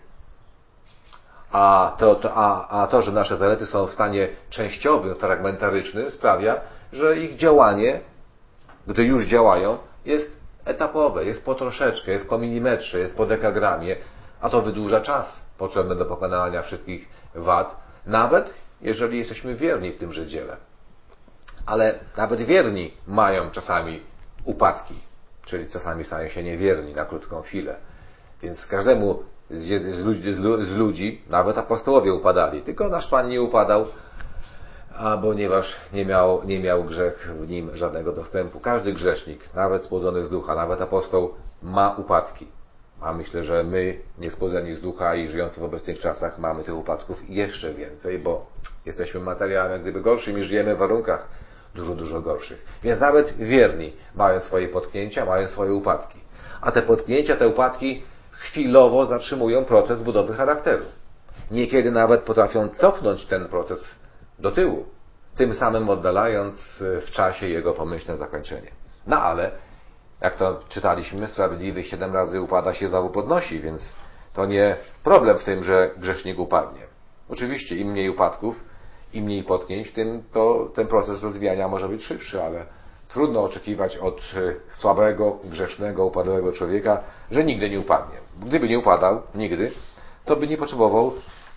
A to, że nasze zalety są w stanie częściowym, fragmentarycznym, sprawia, że ich działanie, gdy już działają, jest etapowe, jest po troszeczkę, jest po milimetrze, jest po dekagramie, a to wydłuża czas potrzebny do pokonania wszystkich wad, nawet jeżeli jesteśmy wierni w tymże dziele. Ale nawet wierni mają czasami upadki, czyli czasami stają się niewierni na krótką chwilę. Więc każdemu z ludzi, nawet apostołowie upadali, tylko nasz Pan nie upadał, ponieważ nie miał grzech w nim żadnego dostępu. Każdy grzesznik, nawet spłodzony z ducha, nawet apostoł ma upadki. A myślę, że my, niespłodzeni z ducha i żyjący w obecnych czasach, mamy tych upadków jeszcze więcej, bo jesteśmy materiałem jak gdyby gorszym i żyjemy w warunkach dużo, dużo gorszych. Więc nawet wierni mają swoje potknięcia, mają swoje upadki. A te potknięcia, te upadki chwilowo zatrzymują proces budowy charakteru. Niekiedy nawet potrafią cofnąć ten proces do tyłu, tym samym oddalając w czasie jego pomyślne zakończenie. No ale, jak to czytaliśmy, sprawiedliwy 7 razy upada się znowu podnosi, więc to nie problem w tym, że grzesznik upadnie. Oczywiście im mniej upadków, im mniej potknięć, tym to ten proces rozwijania może być szybszy, ale trudno oczekiwać od słabego, grzesznego, upadłego człowieka, że nigdy nie upadnie. Gdyby nie upadał nigdy, to by nie potrzebował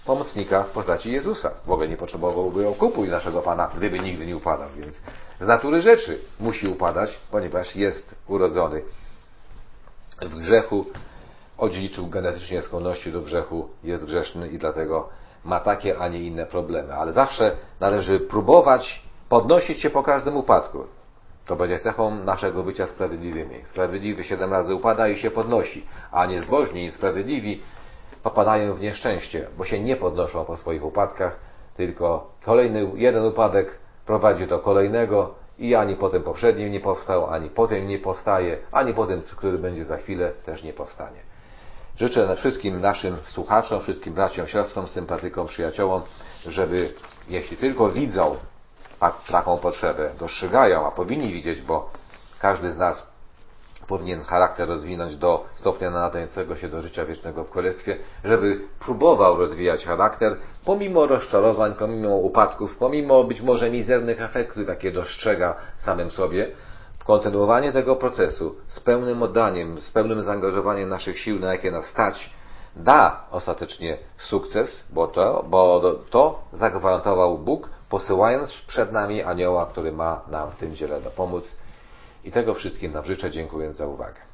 pomocnika w postaci Jezusa. W ogóle nie potrzebowałby okupu i naszego Pana, gdyby nigdy nie upadał. Więc z natury rzeczy musi upadać, ponieważ jest urodzony w grzechu, odziedziczył genetycznie skłonności do grzechu, jest grzeszny i dlatego ma takie, a nie inne problemy. Ale zawsze należy próbować podnosić się po każdym upadku. To będzie cechą naszego bycia sprawiedliwymi. Sprawiedliwy 7 razy upada i się podnosi, a niezbożni i sprawiedliwi popadają w nieszczęście, bo się nie podnoszą po swoich upadkach, tylko kolejny jeden upadek prowadzi do kolejnego i ani po tym poprzednim nie powstał, ani po tym nie powstaje, ani po tym, który będzie za chwilę, też nie powstanie. Życzę wszystkim naszym słuchaczom, wszystkim braciom, siostrom, sympatykom, przyjaciołom, żeby jeśli tylko widzą taką potrzebę, dostrzegają, a powinni widzieć, bo każdy z nas powinien charakter rozwinąć do stopnia nadającego się do życia wiecznego w Królestwie, żeby próbował rozwijać charakter pomimo rozczarowań, pomimo upadków, pomimo być może mizernych efektów, jakie dostrzega samym sobie. Kontynuowanie tego procesu z pełnym oddaniem, z pełnym zaangażowaniem naszych sił, na jakie nas stać, da ostatecznie sukces, bo to zagwarantował Bóg, posyłając przed nami anioła, który ma nam w tym dziele dopomóc. I tego wszystkim nam życzę, dziękując za uwagę.